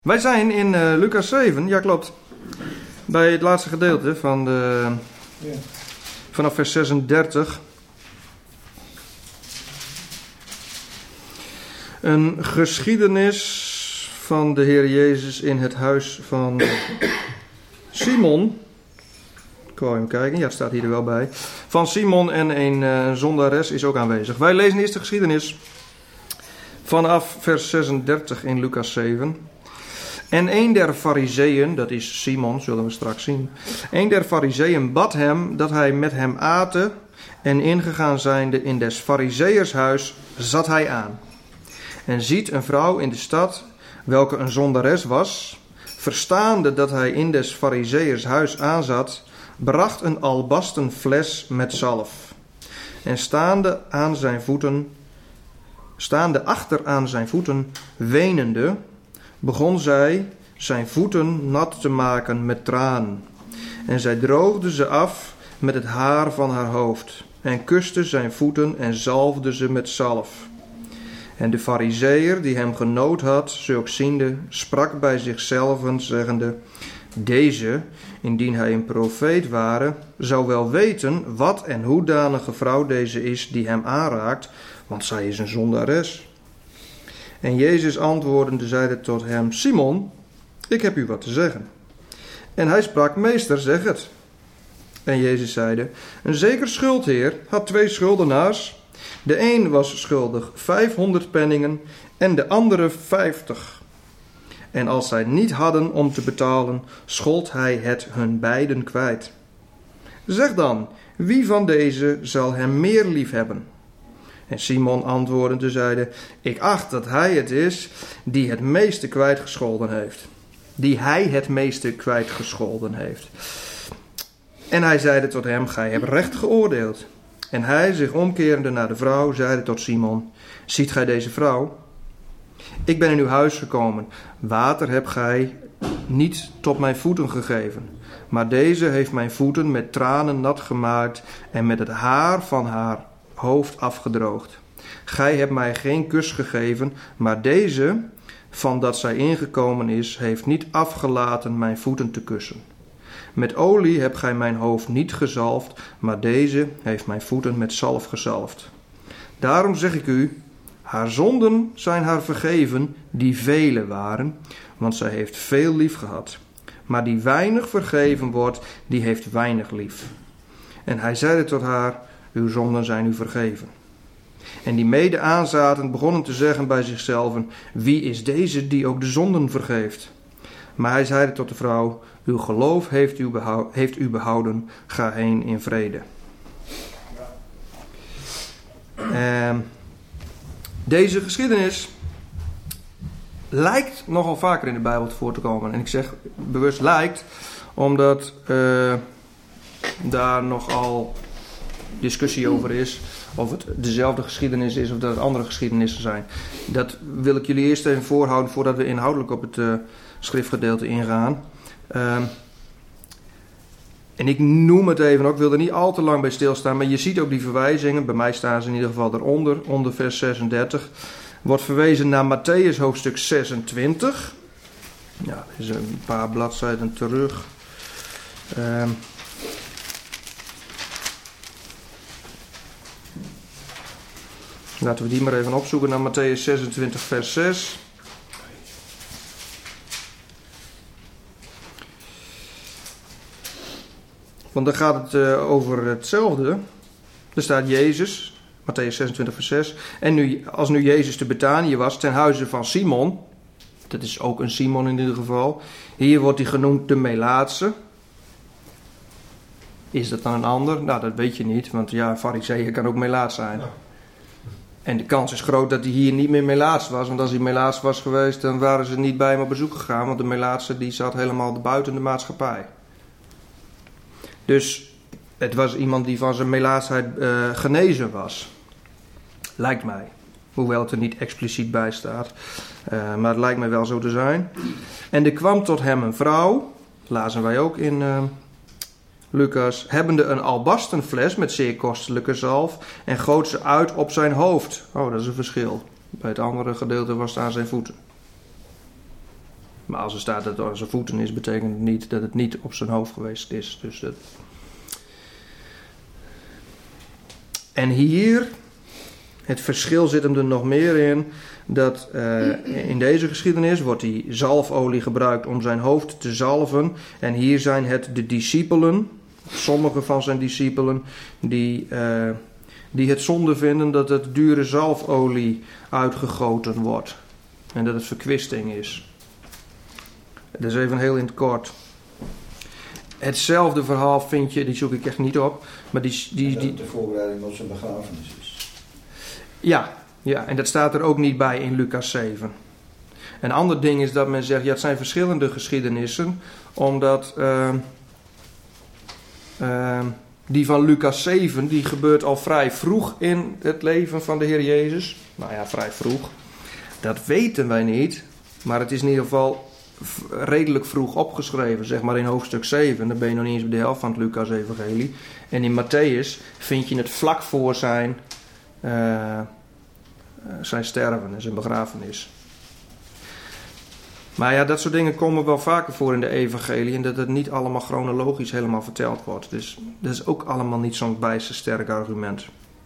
Wij zijn in Lucas 7, ja klopt, bij het laatste gedeelte van vanaf vers 36. Een geschiedenis van de Heer Jezus in het huis van Simon. Ik wou even kijken, ja het staat hier er wel bij. Van Simon en een zondares is ook aanwezig. Wij lezen eerst de geschiedenis vanaf vers 36 in Lucas 7. En een der farizeeën, dat is Simon, zullen we straks zien. Een der farizeeën bad hem dat hij met hem ate. En ingegaan zijnde in des farizeeërs huis zat hij aan. En ziet een vrouw in de stad, welke een zondares was, verstaande dat hij in des farizeeërs huis aanzat, bracht een albasten fles met zalf. En staande achter aan zijn voeten, wenende, begon zij zijn voeten nat te maken met tranen. En zij droogde ze af met het haar van haar hoofd. En kuste zijn voeten en zalfde ze met zalf. En de farizeeër die hem genood had, zulks ziende, sprak bij zichzelf zeggende: Deze, indien hij een profeet ware, zou wel weten wat en hoedanige vrouw deze is die hem aanraakt, want zij is een zondares. En Jezus antwoordende zeide tot hem: Simon, ik heb u wat te zeggen. En hij sprak: Meester, zeg het. En Jezus zeide: Een zeker schuldheer had 2 schuldenaars. De een was schuldig 500 penningen en de andere 50. En als zij niet hadden om te betalen, schold hij het hun beiden kwijt. Zeg dan, wie van deze zal hem meer lief hebben? En Simon antwoordende zeide: Ik acht dat hij het is die het meeste kwijtgescholden heeft. Die hij het meeste kwijtgescholden heeft. En hij zeide tot hem: Gij hebt recht geoordeeld. En hij, zich omkerende naar de vrouw, zeide tot Simon: Ziet gij deze vrouw? Ik ben in uw huis gekomen. Water hebt gij niet tot mijn voeten gegeven. Maar deze heeft mijn voeten met tranen nat gemaakt en met het haar van haar hoofd afgedroogd. Gij hebt mij geen kus gegeven, maar deze, van dat zij ingekomen is, heeft niet afgelaten mijn voeten te kussen. Met olie hebt gij mijn hoofd niet gezalfd, maar deze heeft mijn voeten met zalf gezalfd. Daarom zeg ik u, haar zonden zijn haar vergeven, die vele waren, want zij heeft veel lief gehad. Maar die weinig vergeven wordt, die heeft weinig lief. En hij zeide tot haar: Uw zonden zijn u vergeven. En die mede aanzaten begonnen te zeggen bij zichzelf: Wie is deze die ook de zonden vergeeft? Maar hij zeide tot de vrouw: Uw geloof heeft u behouden, ga heen in vrede. Deze geschiedenis lijkt nogal vaker in de Bijbel voor te komen. En ik zeg bewust lijkt, omdat daar nogal discussie over is. Of het dezelfde geschiedenis is of dat het andere geschiedenissen zijn. Dat wil ik jullie eerst even voorhouden voordat we inhoudelijk op het schriftgedeelte ingaan. En ik noem het even ook, ik wil er niet al te lang bij stilstaan. Maar je ziet ook die verwijzingen, bij mij staan ze in ieder geval eronder, onder vers 36. Wordt verwezen naar Mattheüs hoofdstuk 26. Ja, dat is een paar bladzijden terug. Laten we die maar even opzoeken naar Mattheüs 26 vers 6. Want dan gaat het over hetzelfde. Er staat Jezus, Mattheüs 26 vers 6. En als nu Jezus te Betanië was, ten huize van Simon. Dat is ook een Simon in ieder geval. Hier wordt hij genoemd de Melaatse. Is dat dan een ander? Nou, dat weet je niet. Want ja, Farizeeën kan ook Melaats zijn. Ja. En de kans is groot dat hij hier niet meer Melaats was. Want als hij Melaats was geweest, dan waren ze niet bij hem op bezoek gegaan. Want de Melaatse die zat helemaal buiten de maatschappij. Dus het was iemand die van zijn melaatsheid genezen was. Lijkt mij. Hoewel het er niet expliciet bij staat. Maar het lijkt mij wel zo te zijn. En er kwam tot hem een vrouw. Lazen wij ook in Lucas. Hebbende een albasten fles met zeer kostelijke zalf. En goot ze uit op zijn hoofd. Oh, dat is een verschil. Bij het andere gedeelte was het aan zijn voeten. Maar als er staat dat het aan zijn voeten is, betekent het niet dat het niet op zijn hoofd geweest is. Dus dat... En hier, het verschil zit hem er nog meer in, dat in deze geschiedenis wordt die zalfolie gebruikt om zijn hoofd te zalven. En hier zijn het de discipelen, sommige van zijn discipelen, die het zonde vinden dat het dure zalfolie uitgegoten wordt. En dat het verkwisting is. Dat is even heel in het kort. Hetzelfde verhaal vind je, die zoek ik echt niet op. Maar die de voorbereiding op zijn begrafenis is. Ja, en dat staat er ook niet bij in Lucas 7. Een ander ding is dat men zegt, ja, het zijn verschillende geschiedenissen. Omdat die van Lucas 7, die gebeurt al vrij vroeg in het leven van de Heer Jezus. Nou ja, vrij vroeg. Dat weten wij niet. Maar het is in ieder geval redelijk vroeg opgeschreven, zeg maar in hoofdstuk 7. Dan ben je nog niet eens bij de helft van het Lucas-evangelie. En in Matthäus vind je het vlak voor zijn sterven en zijn begrafenis. Maar ja, dat soort dingen komen wel vaker voor in de evangelie. En dat het niet allemaal chronologisch helemaal verteld wordt. Dus dat is ook allemaal niet zo'n bijster sterk argument.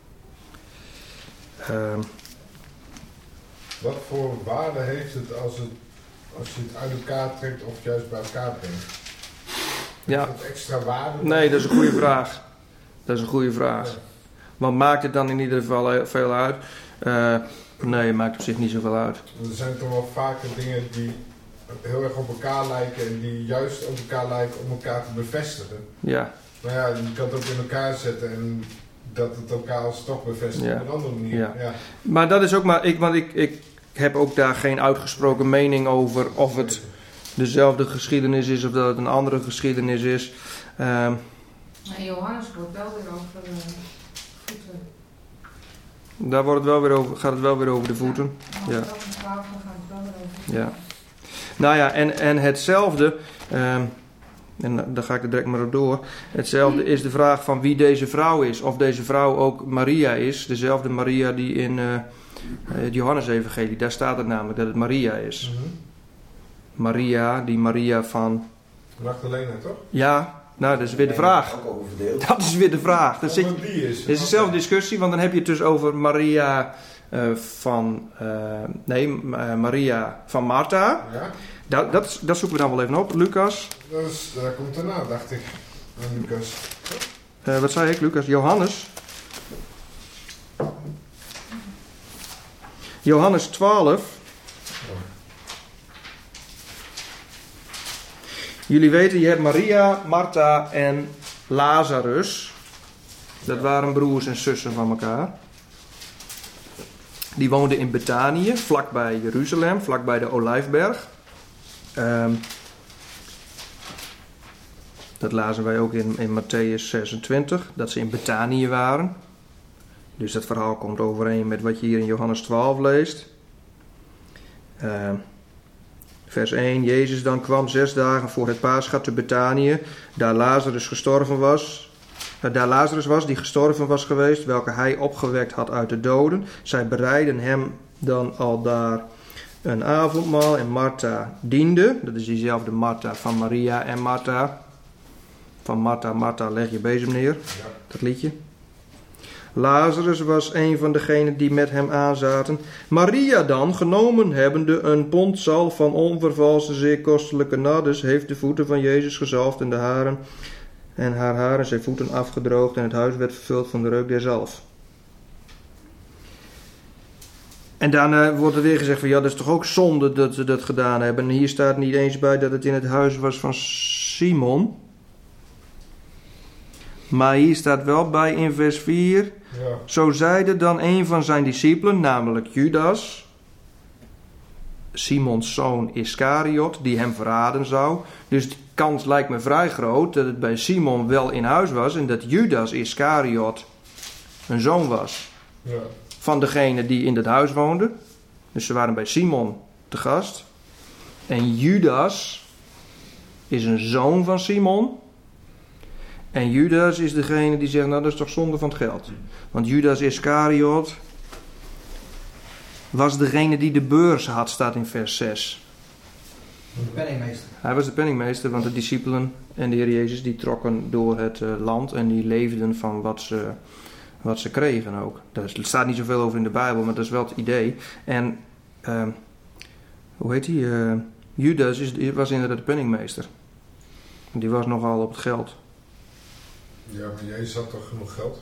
Wat voor waarde heeft het als je het uit elkaar trekt of juist bij elkaar brengt? Ja. Heeft het extra waarde? Nee, dat is een goede vraag. Dat is een goede vraag. Ja. Want maakt het dan in ieder geval veel uit? Nee, het maakt op zich niet zoveel uit. Er zijn toch wel vaker dingen die heel erg op elkaar lijken en die juist op elkaar lijken om elkaar te bevestigen. Ja. Maar ja, je kan het ook in elkaar zetten en dat het elkaar als toch bevestigt op een andere manier. Ja. Ja. Maar dat is ook maar... Want ik heb ook daar geen uitgesproken mening over of het dezelfde geschiedenis is of dat het een andere geschiedenis is. Johannes wordt wel weer over voeten. Daar gaat het wel weer over de voeten. Ja. Ja. Gaat het wel weer over. Ja. Nou ja, en hetzelfde, en daar ga ik er direct maar op door. Hetzelfde is de vraag van wie deze vrouw is. Of deze vrouw ook Maria is. Dezelfde Maria die in het Johannes-evangelie, daar staat het namelijk dat het Maria is. Mm-hmm. Maria, die Maria van... Magdalena, toch? Ja, nou dat is weer de vraag. Ook over verdeeld. Dat is weer de vraag. Dan zit je, Die is. het is dezelfde discussie, want dan heb je het dus over Maria Maria van Martha. Ja, Dat zoeken we dan wel even op. Lucas. daar komt daarna, dacht ik. En Lucas. Wat zei ik, Lucas? Johannes. Johannes 12. Jullie weten, je hebt Maria, Martha en Lazarus. Dat waren broers en zussen van elkaar. Die woonden in Betanië, vlakbij Jeruzalem, vlakbij de Olijfberg. Dat lazen wij ook in Matthäus 26, dat ze in Betanië waren. Dus dat verhaal komt overeen met wat je hier in Johannes 12 leest. Vers 1. Jezus dan kwam 6 dagen voor het Pascha te Betanië, daar Lazarus was die gestorven was geweest, welke hij opgewekt had uit de doden. Zij bereidden hem dan al daar een avondmaal en Martha diende. Dat is diezelfde Martha van Maria en Martha. Van Martha, Martha, leg je bezem neer. Ja. Dat liedje. Lazarus was een van degenen die met hem aanzaten. Maria dan, genomen hebbende een pond zalf van onvervalste, zeer kostelijke nardus, heeft de voeten van Jezus gezalfd en haar haren zijn voeten afgedroogd en het huis werd vervuld van de reuk der zalf. En daarna wordt er weer gezegd van ja, dat is toch ook zonde dat ze dat gedaan hebben. En hier staat niet eens bij dat het in het huis was van Simon. Maar hier staat wel bij in vers 4. Ja. Zo zeide dan een van zijn discipelen, namelijk Judas, Simons zoon Iscariot, die hem verraden zou. Dus de kans lijkt me vrij groot dat het bij Simon wel in huis was en dat Judas Iscariot een zoon was Ja. van degene die in dat huis woonde. Dus ze waren bij Simon te gast. En Judas is een zoon van Simon. En Judas is degene die zegt, nou dat is toch zonde van het geld. Want Judas Iscariot was degene die de beurs had, staat in vers 6. De penningmeester. Hij was de penningmeester, want de discipelen en de Heer Jezus die trokken door het land en die leefden van wat ze kregen ook. Er staat niet zoveel over in de Bijbel, maar dat is wel het idee. En hoe heet die? Judas was inderdaad de penningmeester. Die was nogal op het geld. Ja, maar Jezus had toch genoeg geld?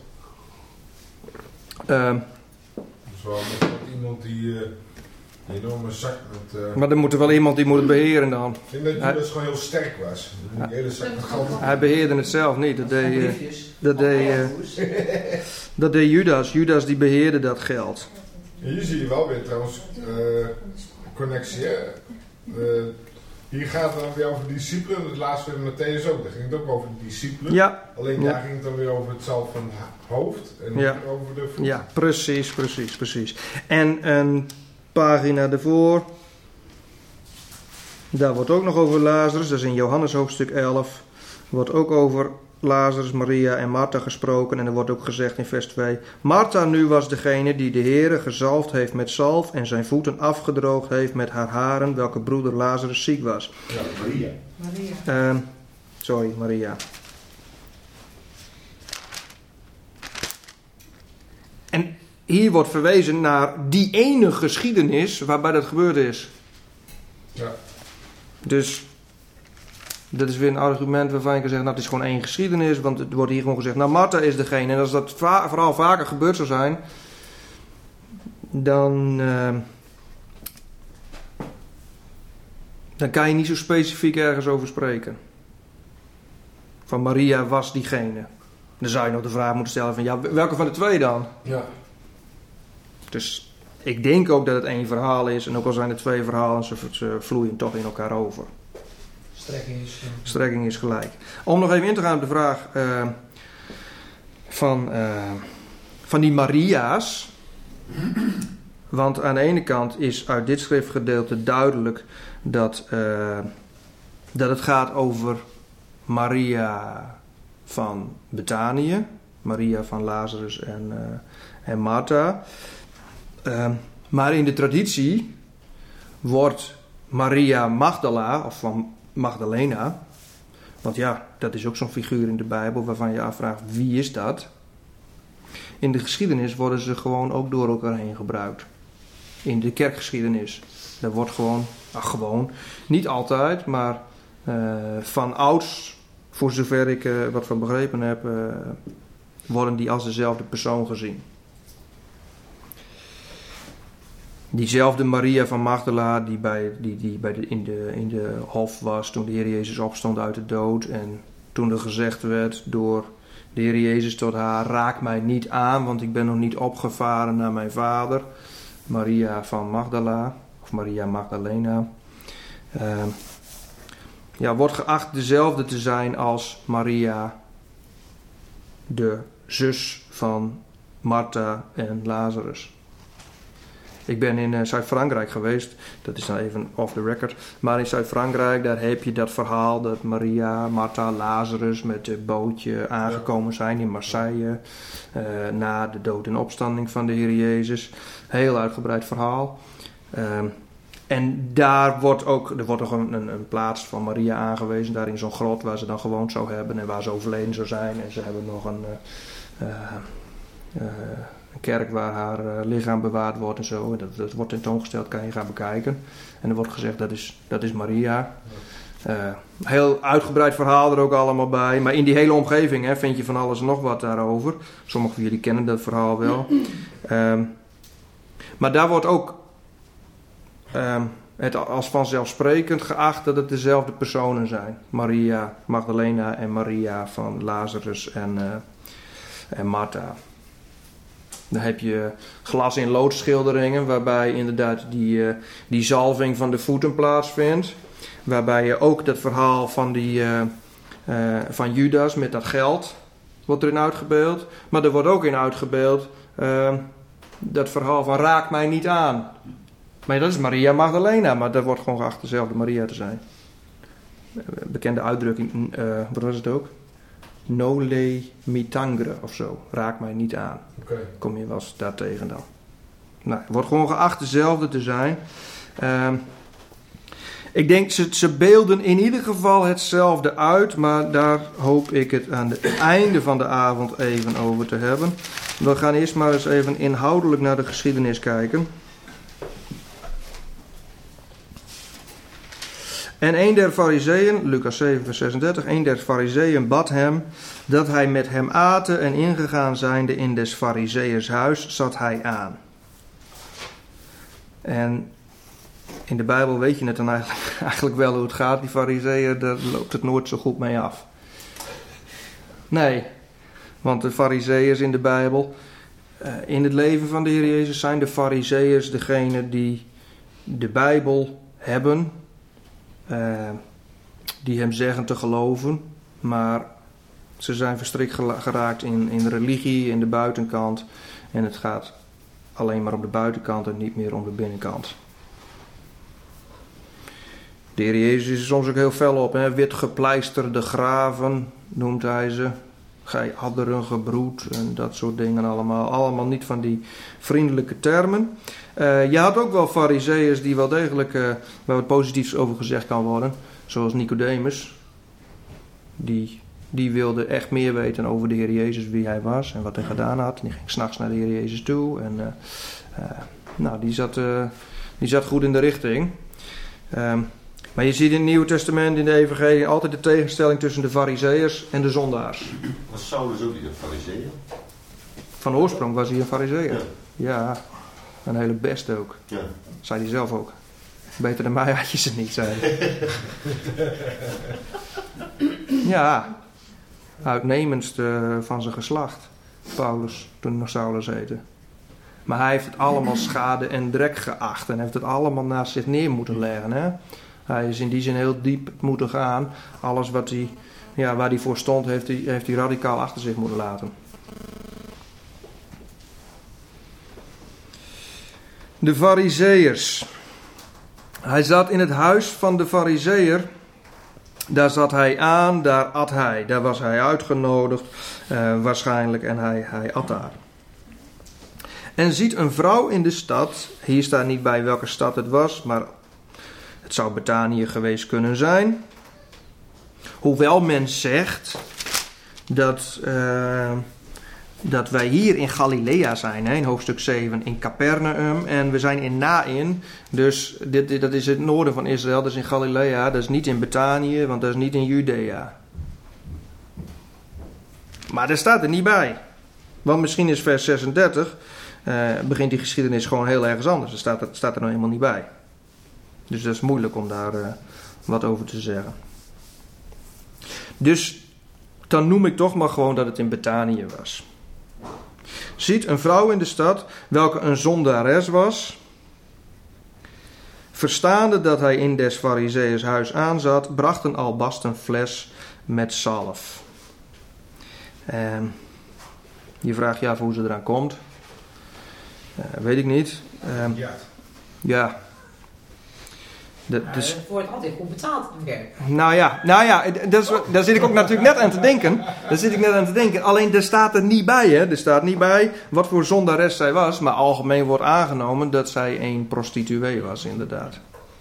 Dus wel met iemand die een enorme zak met... Maar er moet er wel iemand die moet het beheren dan. Ik denk dat Judas gewoon heel sterk was. Die hele zak met geld. Hij beheerde het zelf niet. Dat deed Judas. Judas die beheerde dat geld. En hier zie je wel weer trouwens connectie. Hè? Hier gaat het dan weer over de discipelen. Het laatste weer met Matthäus ook. Daar ging het ook over de discipelen. Ja. Alleen daar ging het dan weer over het zelf van het hoofd. En niet over de voet. Ja, precies. En een pagina ervoor. Daar wordt ook nog over Lazarus. Dat is in Johannes hoofdstuk 11. Wordt ook over Lazarus, Maria en Martha gesproken. En er wordt ook gezegd in vers 2. Martha nu was degene die de Heere gezalfd heeft met zalf en zijn voeten afgedroogd heeft met haar haren, welke broeder Lazarus ziek was. Ja, Maria. Maria. En hier wordt verwezen naar die ene geschiedenis waarbij dat gebeurd is. Ja. Dus dat is weer een argument waarvan je kan zeggen, nou, het is gewoon één geschiedenis, want het wordt hier gewoon gezegd, nou, Martha is degene. En als dat vooral vaker gebeurd zou zijn, dan kan je niet zo specifiek ergens over spreken. Van Maria was diegene. Dan zou je nog de vraag moeten stellen van, ja, welke van de twee dan? Ja. Dus ik denk ook dat het één verhaal is, en ook al zijn er twee verhalen, ze vloeien toch in elkaar over. Strekking is gelijk. Om nog even in te gaan op de vraag van die Maria's. Want aan de ene kant is uit dit schriftgedeelte duidelijk dat het gaat over Maria van Betanië. Maria van Lazarus en Martha. Maar in de traditie wordt Maria Magdala, of van Magdalena, want ja, dat is ook zo'n figuur in de Bijbel waarvan je afvraagt, wie is dat? In de geschiedenis worden ze gewoon ook door elkaar heen gebruikt. In de kerkgeschiedenis. Dat wordt gewoon, niet altijd, maar van ouds, voor zover ik wat van begrepen heb, worden die als dezelfde persoon gezien. Diezelfde Maria van Magdala die in de hof was toen de Heer Jezus opstond uit de dood. En toen er gezegd werd door de Heer Jezus tot haar, raak mij niet aan, want ik ben nog niet opgevaren naar mijn vader. Maria van Magdala, of Maria Magdalena. Wordt geacht dezelfde te zijn als Maria, de zus van Martha en Lazarus. Ik ben in Zuid-Frankrijk geweest, dat is dan even off the record. Maar in Zuid-Frankrijk, daar heb je dat verhaal dat Maria, Martha, Lazarus met het bootje aangekomen zijn in Marseille. Na de dood en opstanding van de Heer Jezus. Heel uitgebreid verhaal. En daar wordt ook een plaats van Maria aangewezen, daar in zo'n grot waar ze dan gewoond zou hebben en waar ze overleden zou zijn. En ze hebben nog een kerk waar haar lichaam bewaard wordt en zo. Dat wordt tentoongesteld, kan je gaan bekijken. En er wordt gezegd, dat is Maria. Heel uitgebreid verhaal er ook allemaal bij. Maar in die hele omgeving vind je van alles en nog wat daarover. Sommigen van jullie kennen dat verhaal wel. Maar daar wordt ook het als vanzelfsprekend geacht dat het dezelfde personen zijn. Maria Magdalena en Maria van Lazarus en Martha. Dan heb je glas- in loodschilderingen waarbij inderdaad die zalving van de voeten plaatsvindt. Waarbij je ook dat verhaal van Judas met dat geld wordt erin uitgebeeld. Maar er wordt ook in uitgebeeld dat verhaal van raak mij niet aan. Maar dat is Maria Magdalena, maar dat wordt gewoon geacht dezelfde Maria te zijn. Bekende uitdrukking, wat was het ook? Nole mi tangere of zo. Raak mij niet aan. Okay. Kom je wel eens daartegen dan. Nou, het wordt gewoon geacht dezelfde te zijn. Ik denk, ze beelden in ieder geval hetzelfde uit, maar daar hoop ik het aan het einde van de avond even over te hebben. We gaan eerst maar eens even inhoudelijk naar de geschiedenis kijken. En een der fariseeën, Lucas 7 vers 36, een der fariseeën bad hem dat hij met hem aten en ingegaan zijnde in des fariseeërs huis zat hij aan. En in de Bijbel weet je het dan eigenlijk wel hoe het gaat. Die fariseeën, daar loopt het nooit zo goed mee af. Nee, want de fariseeërs in de Bijbel, in het leven van de Heer Jezus zijn de fariseeërs degene die de Bijbel hebben, die hem zeggen te geloven, maar ze zijn verstrikt geraakt in religie, in de buitenkant. En het gaat alleen maar om de buitenkant en niet meer om de binnenkant. De Heer Jezus is er soms ook heel fel op. Hè? Wit gepleisterde graven noemt hij ze. Gij adderen gebroed en dat soort dingen allemaal. Allemaal niet van die vriendelijke termen. Je had ook wel fariseeërs die wel degelijk, waar wat positiefs over gezegd kan worden. Zoals Nicodemus. Die wilde echt meer weten over de Heer Jezus, wie hij was en wat hij gedaan had. Die ging 's nachts naar de Heer Jezus toe. En die zat goed in de richting. Maar je ziet in het Nieuwe Testament, in de Evangelie, altijd de tegenstelling tussen de fariseeërs en de zondaars. Was Saulus ook niet een fariseeër? Van oorsprong was hij een fariseeër. Ja. Ja, een hele beste ook. Ja. Zei hij zelf ook. Beter dan mij had je ze niet, zei hij. Ja, uitnemendst van zijn geslacht. Paulus, toen nog Saulus heette. Maar hij heeft het allemaal schade en drek geacht. En heeft het allemaal naast zich neer moeten leggen. Hè? Hij is in die zin heel diep moeten gaan. Alles wat hij, waar hij voor stond, heeft hij radicaal achter zich moeten laten. De fariseeërs. Hij zat in het huis van de fariseeër. Daar zat hij aan, daar at hij. Daar was hij uitgenodigd waarschijnlijk en hij at daar. En ziet een vrouw in de stad. Hier staat niet bij welke stad het was, maar het zou Betanië geweest kunnen zijn. Hoewel men zegt dat wij hier in Galilea zijn, in hoofdstuk 7 in Capernaum. En we zijn in Nain, dus dat is het noorden van Israël, dat is in Galilea. Dat is niet in Betanië, want dat is niet in Judea. Maar daar staat er niet bij. Want misschien is vers 36, begint die geschiedenis gewoon heel ergens anders. Dat staat er nou helemaal niet bij. Dus dat is moeilijk om daar wat over te zeggen. Dus dan noem ik toch maar gewoon dat het in Betanië was. Ziet een vrouw in de stad, welke een zondares was, verstaande dat hij in des fariseeërs huis aanzat, bracht een albasten fles met zalf. Je vraagt je af hoe ze eraan komt. Weet ik niet. Ja. Het wordt altijd goed betaald in het werk. Nou ja, daar zit ik ook natuurlijk net aan te denken. Alleen er staat er niet bij, hè. Er staat niet bij wat voor zondares zij was. Maar algemeen wordt aangenomen dat zij een prostituee was, inderdaad.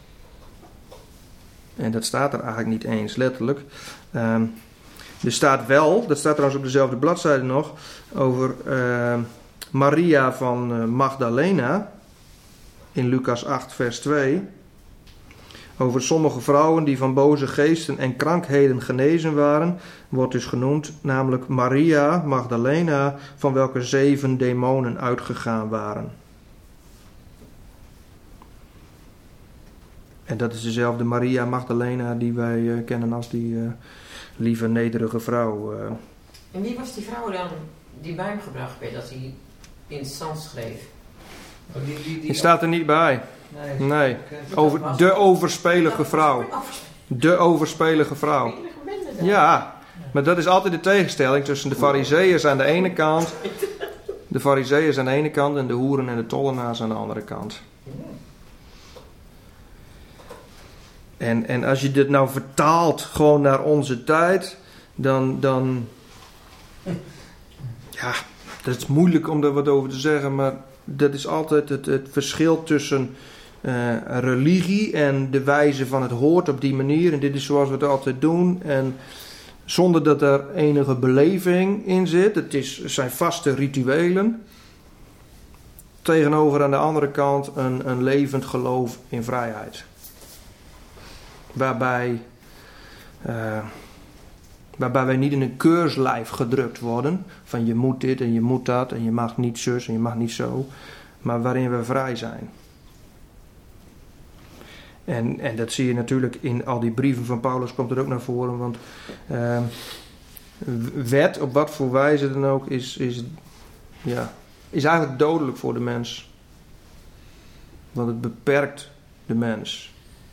En dat staat er eigenlijk niet eens letterlijk. Er staat wel, dat staat trouwens op dezelfde bladzijde nog, over Maria van Magdalena. In Lucas 8 vers 2. Over sommige vrouwen die van boze geesten en krankheden genezen waren, wordt dus genoemd, namelijk Maria Magdalena, van welke 7 demonen uitgegaan waren. En dat is dezelfde Maria Magdalena die wij kennen als die lieve nederige vrouw. En wie was die vrouw dan die bij hem gebracht werd, dat hij in het zand schreef? Die staat er niet bij. Nee. Over de overspelige vrouw. De overspelige vrouw. Ja, maar dat is altijd de tegenstelling tussen de fariseeërs aan de ene kant. De fariseeërs aan de ene kant en de hoeren en de tollenaars aan de andere kant. En als je dit nou vertaalt gewoon naar onze tijd, dan ja, dat is moeilijk om er wat over te zeggen, maar dat is altijd het verschil tussen religie en de wijze van het hoort op die manier. En dit is zoals we het altijd doen. En zonder dat er enige beleving in zit. Het zijn vaste rituelen. Tegenover aan de andere kant een levend geloof in vrijheid. Waarbij wij niet in een keurslijf gedrukt worden. Van je moet dit en je moet dat en je mag niet zus en je mag niet zo. Maar waarin we vrij zijn. En dat zie je natuurlijk in al die brieven van Paulus, komt er ook naar voren. Want wet, op wat voor wijze dan ook, is eigenlijk dodelijk voor de mens. Want het beperkt de mens.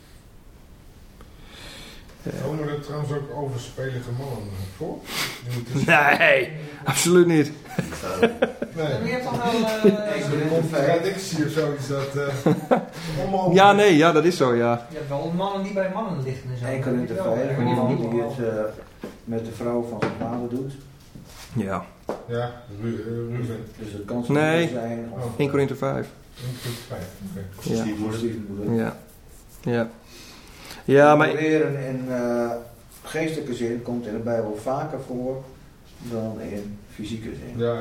Komen er trouwens ook overspelige mannen voor? Nee, absoluut niet. Nee. Maar je hebt toch wel... Contradictie of zoiets dat... onmogelijk. Ja, nee, ja, dat is zo, ja. Je hebt wel mannen die bij mannen liggen en zo. 1 Korinthe 5, een man die het met de vrouw van zijn vader doet. Ja, Ja, Ruben. Dus dat kan Nee. zijn. Of, 1 Korinthe 5. 1 Korinthe 5, oké. Ja. stiefmoeder. Ja. Ja. Ja, maar... Proberen in geestelijke zin komt in de Bijbel vaker voor dan in fysieke zin. Ja.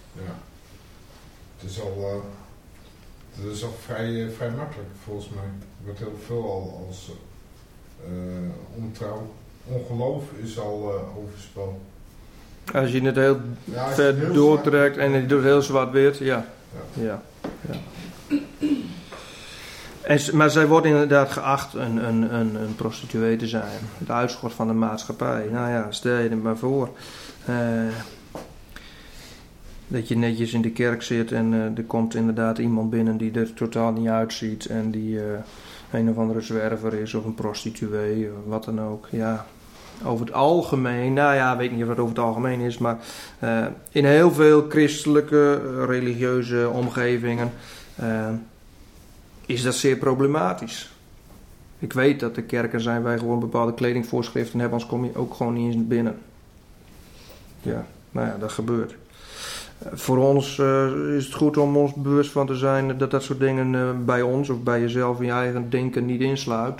Het is al vrij makkelijk volgens mij. Er wordt heel veel al als ontrouw. Ongeloof is al overspel. Als je het heel Ja, als je ver heel doortrekt zwart- en je doet heel zwart-wit, ja. Maar zij wordt inderdaad geacht een prostituee te zijn. Het uitschot van de maatschappij. Nou ja, stel je er maar voor. Dat je netjes in de kerk zit en er komt inderdaad iemand binnen die er totaal niet uitziet. En die een of andere zwerver is of een prostituee of wat dan ook. Ja, over het algemeen, nou ja, weet niet of het over het algemeen is. Maar in heel veel christelijke, religieuze omgevingen... is dat zeer problematisch. Ik weet dat er kerken zijn waar gewoon bepaalde kledingvoorschriften hebben, anders kom je ook gewoon niet eens binnen. Ja, nou ja, dat gebeurt. Voor ons is het goed om ons bewust van te zijn dat soort dingen bij ons of bij jezelf in je eigen denken niet insluit.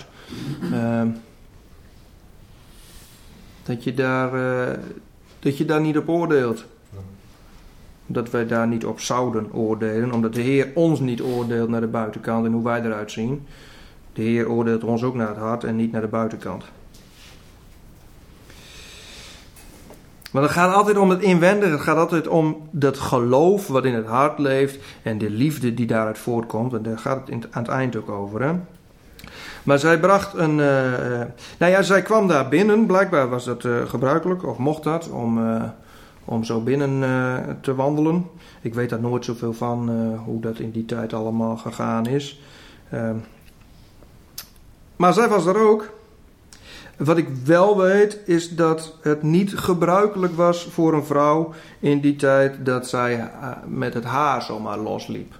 Dat je daar niet op oordeelt. Dat wij daar niet op zouden oordelen, omdat de Heer ons niet oordeelt naar de buitenkant en hoe wij eruit zien. De Heer oordeelt ons ook naar het hart en niet naar de buitenkant. Maar het gaat altijd om het inwendige, het gaat altijd om dat geloof wat in het hart leeft en de liefde die daaruit voortkomt. En daar gaat het aan het eind ook over. Hè? Maar zij bracht zij kwam daar binnen, blijkbaar was dat gebruikelijk, of mocht dat, om zo binnen te wandelen. Ik weet daar nooit zoveel van, hoe dat in die tijd allemaal gegaan is. Maar zij was er ook. Wat ik wel weet, is dat het niet gebruikelijk was voor een vrouw in die tijd dat zij met het haar zomaar losliep.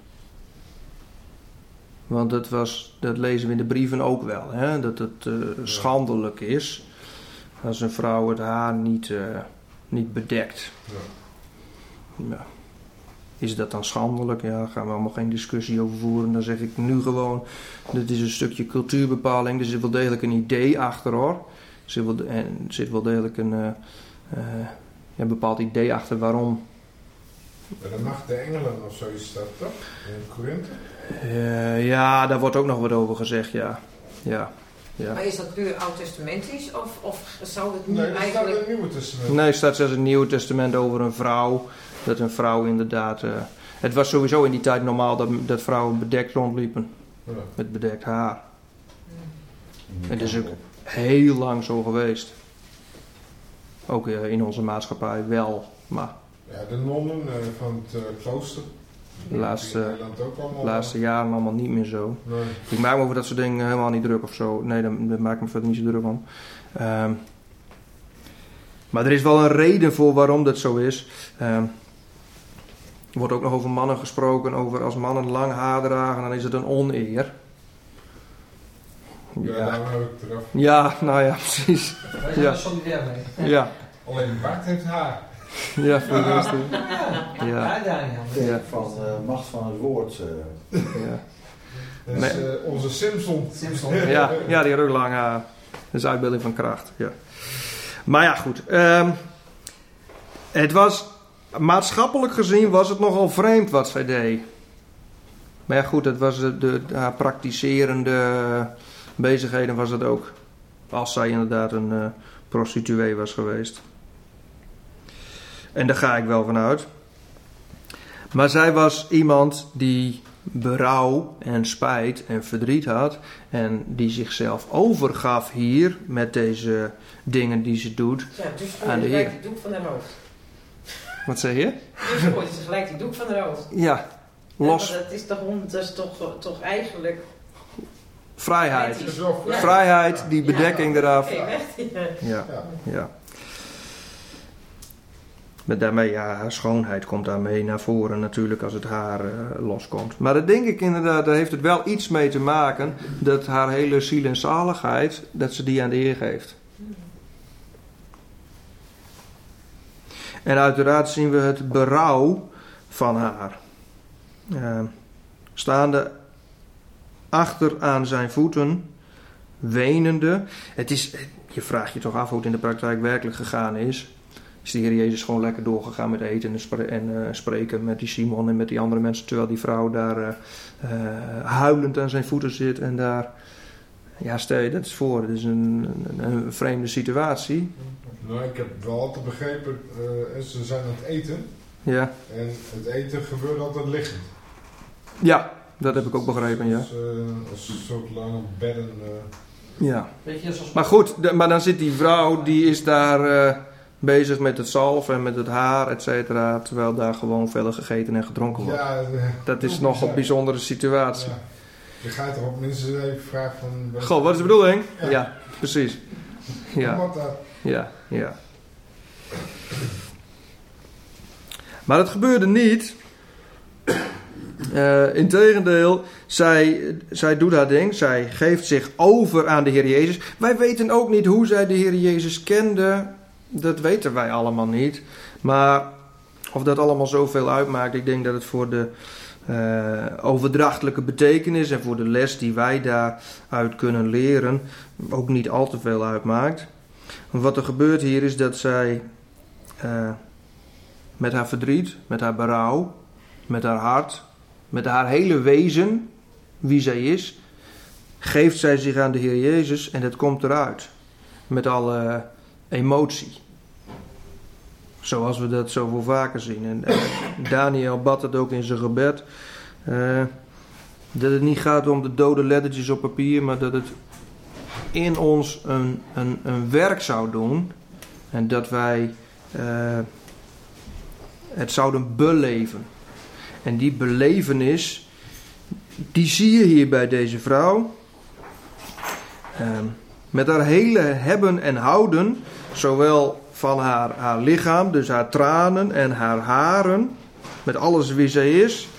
Want dat lezen we in de brieven ook wel, hè? Dat het schandelijk is als een vrouw het haar niet bedekt. Ja. Is dat dan schandelijk? Ja, daar gaan we allemaal geen discussie over voeren. Dan zeg ik nu gewoon, dit is een stukje cultuurbepaling. Er zit wel degelijk een idee achter, hoor. Er zit wel degelijk een bepaald idee achter waarom. Bij de macht der engelen of zoiets staat toch? In Korinthe? Ja, daar wordt ook nog wat over gezegd, ja. Ja. Maar is dat puur oud-testamentisch of zou het nu Nee, dat staat in eigenlijk... het Nieuwe Testament. Nee, er staat zelfs in het Nieuwe Testament over een vrouw. Dat een vrouw inderdaad... het was sowieso in die tijd normaal dat vrouwen bedekt rondliepen. Ja. Met bedekt haar. En dat is ook heel lang zo geweest. Ook in onze maatschappij wel, maar Ja, de nonnen van het klooster. de laatste, In Nederland ook allemaal. laatste jaren allemaal niet meer zo. Nee. Ik maak me over dat soort dingen helemaal niet druk of zo. Nee, daar maak ik me verder niet zo druk om. Maar er is wel een reden voor waarom dat zo is. Er wordt ook nog over mannen gesproken. Over als mannen lang haar dragen, dan is het een oneer. Ja, daarom heb ik het eraf. Ja, nou ja, precies. Wij zijn Ja. er solidair mee. Ja, Alleen Bart heeft haar. ja, voor de rest. Ja. Ja, Daniel. Van macht van het woord. Ja. Dat is onze Simpson. Ja, die had ook lang haar. Dat is uitbeelding van kracht. Ja. Maar ja, goed. Het was, maatschappelijk gezien was het nogal vreemd wat zij deed. Maar ja, goed, het was haar praktiserende bezigheden was het ook. Als zij inderdaad een prostituee was geweest. En daar ga ik wel van uit. Maar zij was iemand die berouw en spijt en verdriet had. En die zichzelf overgaf hier met deze dingen die ze doet Dus aan de Heer. gelijk die doek van haar hoofd. Wat zeg je? Dus gooit ze gelijk die doek van haar hoofd. Ja, los. Ja, dat is toch eigenlijk... Vrijheid. Dat is wel vrij. Vrijheid, die bedekking eraf. Oké, weg. Ja. Met daarmee, ja, haar schoonheid komt daarmee naar voren natuurlijk als het haar loskomt. Maar dat denk ik inderdaad, daar heeft het wel iets mee te maken dat haar hele ziel en zaligheid, dat ze die aan de Heer geeft. En uiteraard zien we het berouw van haar. Staande achter aan zijn voeten, wenende. Je vraagt je toch af hoe het in de praktijk werkelijk gegaan is. Is de Heer Jezus gewoon lekker doorgegaan met eten en spreken met die Simon en met die andere mensen, terwijl die vrouw daar huilend aan zijn voeten zit en daar... Ja, stel je dat eens voor, het is een vreemde situatie. Nou, ik heb wel altijd begrepen, ze zijn aan het eten. Ja. En het eten gebeurt altijd liggend. Ja, dat heb ik ook begrepen, ja. Als een soort lang op bedden. Ja. Beetje zoals... Maar goed, maar dan zit die vrouw, die is daar bezig met het zalf en met het haar, et cetera, terwijl daar gewoon verder gegeten en gedronken wordt. Ja, dat is nog een bijzondere situatie. Ja. Je gaat toch op mensen even vragen van... Goh, wat is de bedoeling? Ja, precies. Ja. Ja. Maar dat gebeurde niet. Integendeel, zij doet haar ding. Zij geeft zich over aan de Heer Jezus. Wij weten ook niet hoe zij de Heer Jezus kende. Dat weten wij allemaal niet. Maar of dat allemaal zoveel uitmaakt, ik denk dat het voor de overdrachtelijke betekenis en voor de les die wij daaruit kunnen leren ook niet al te veel uitmaakt. Wat er gebeurt hier is dat zij met haar verdriet, met haar berouw, met haar hart, met haar hele wezen, wie zij is, geeft zij zich aan de Heer Jezus en dat komt eruit. Met alle emotie. Zoals we dat zoveel vaker zien. En Daniel bad het ook in zijn gebed. Dat het niet gaat om de dode lettertjes op papier, maar dat het in ons een werk zou doen. En dat wij het zouden beleven. En die belevenis, die zie je hier bij deze vrouw. Met haar hele hebben en houden, zowel van haar lichaam, dus haar tranen en haar haren, met alles wie zij is.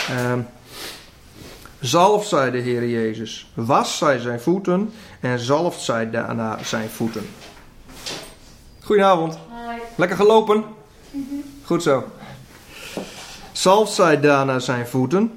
Zalft zij de Heer Jezus, was zij zijn voeten en zalft zij daarna zijn voeten. Goedenavond. Hoi. Lekker gelopen? Goed zo. Zalft zij daarna zijn voeten.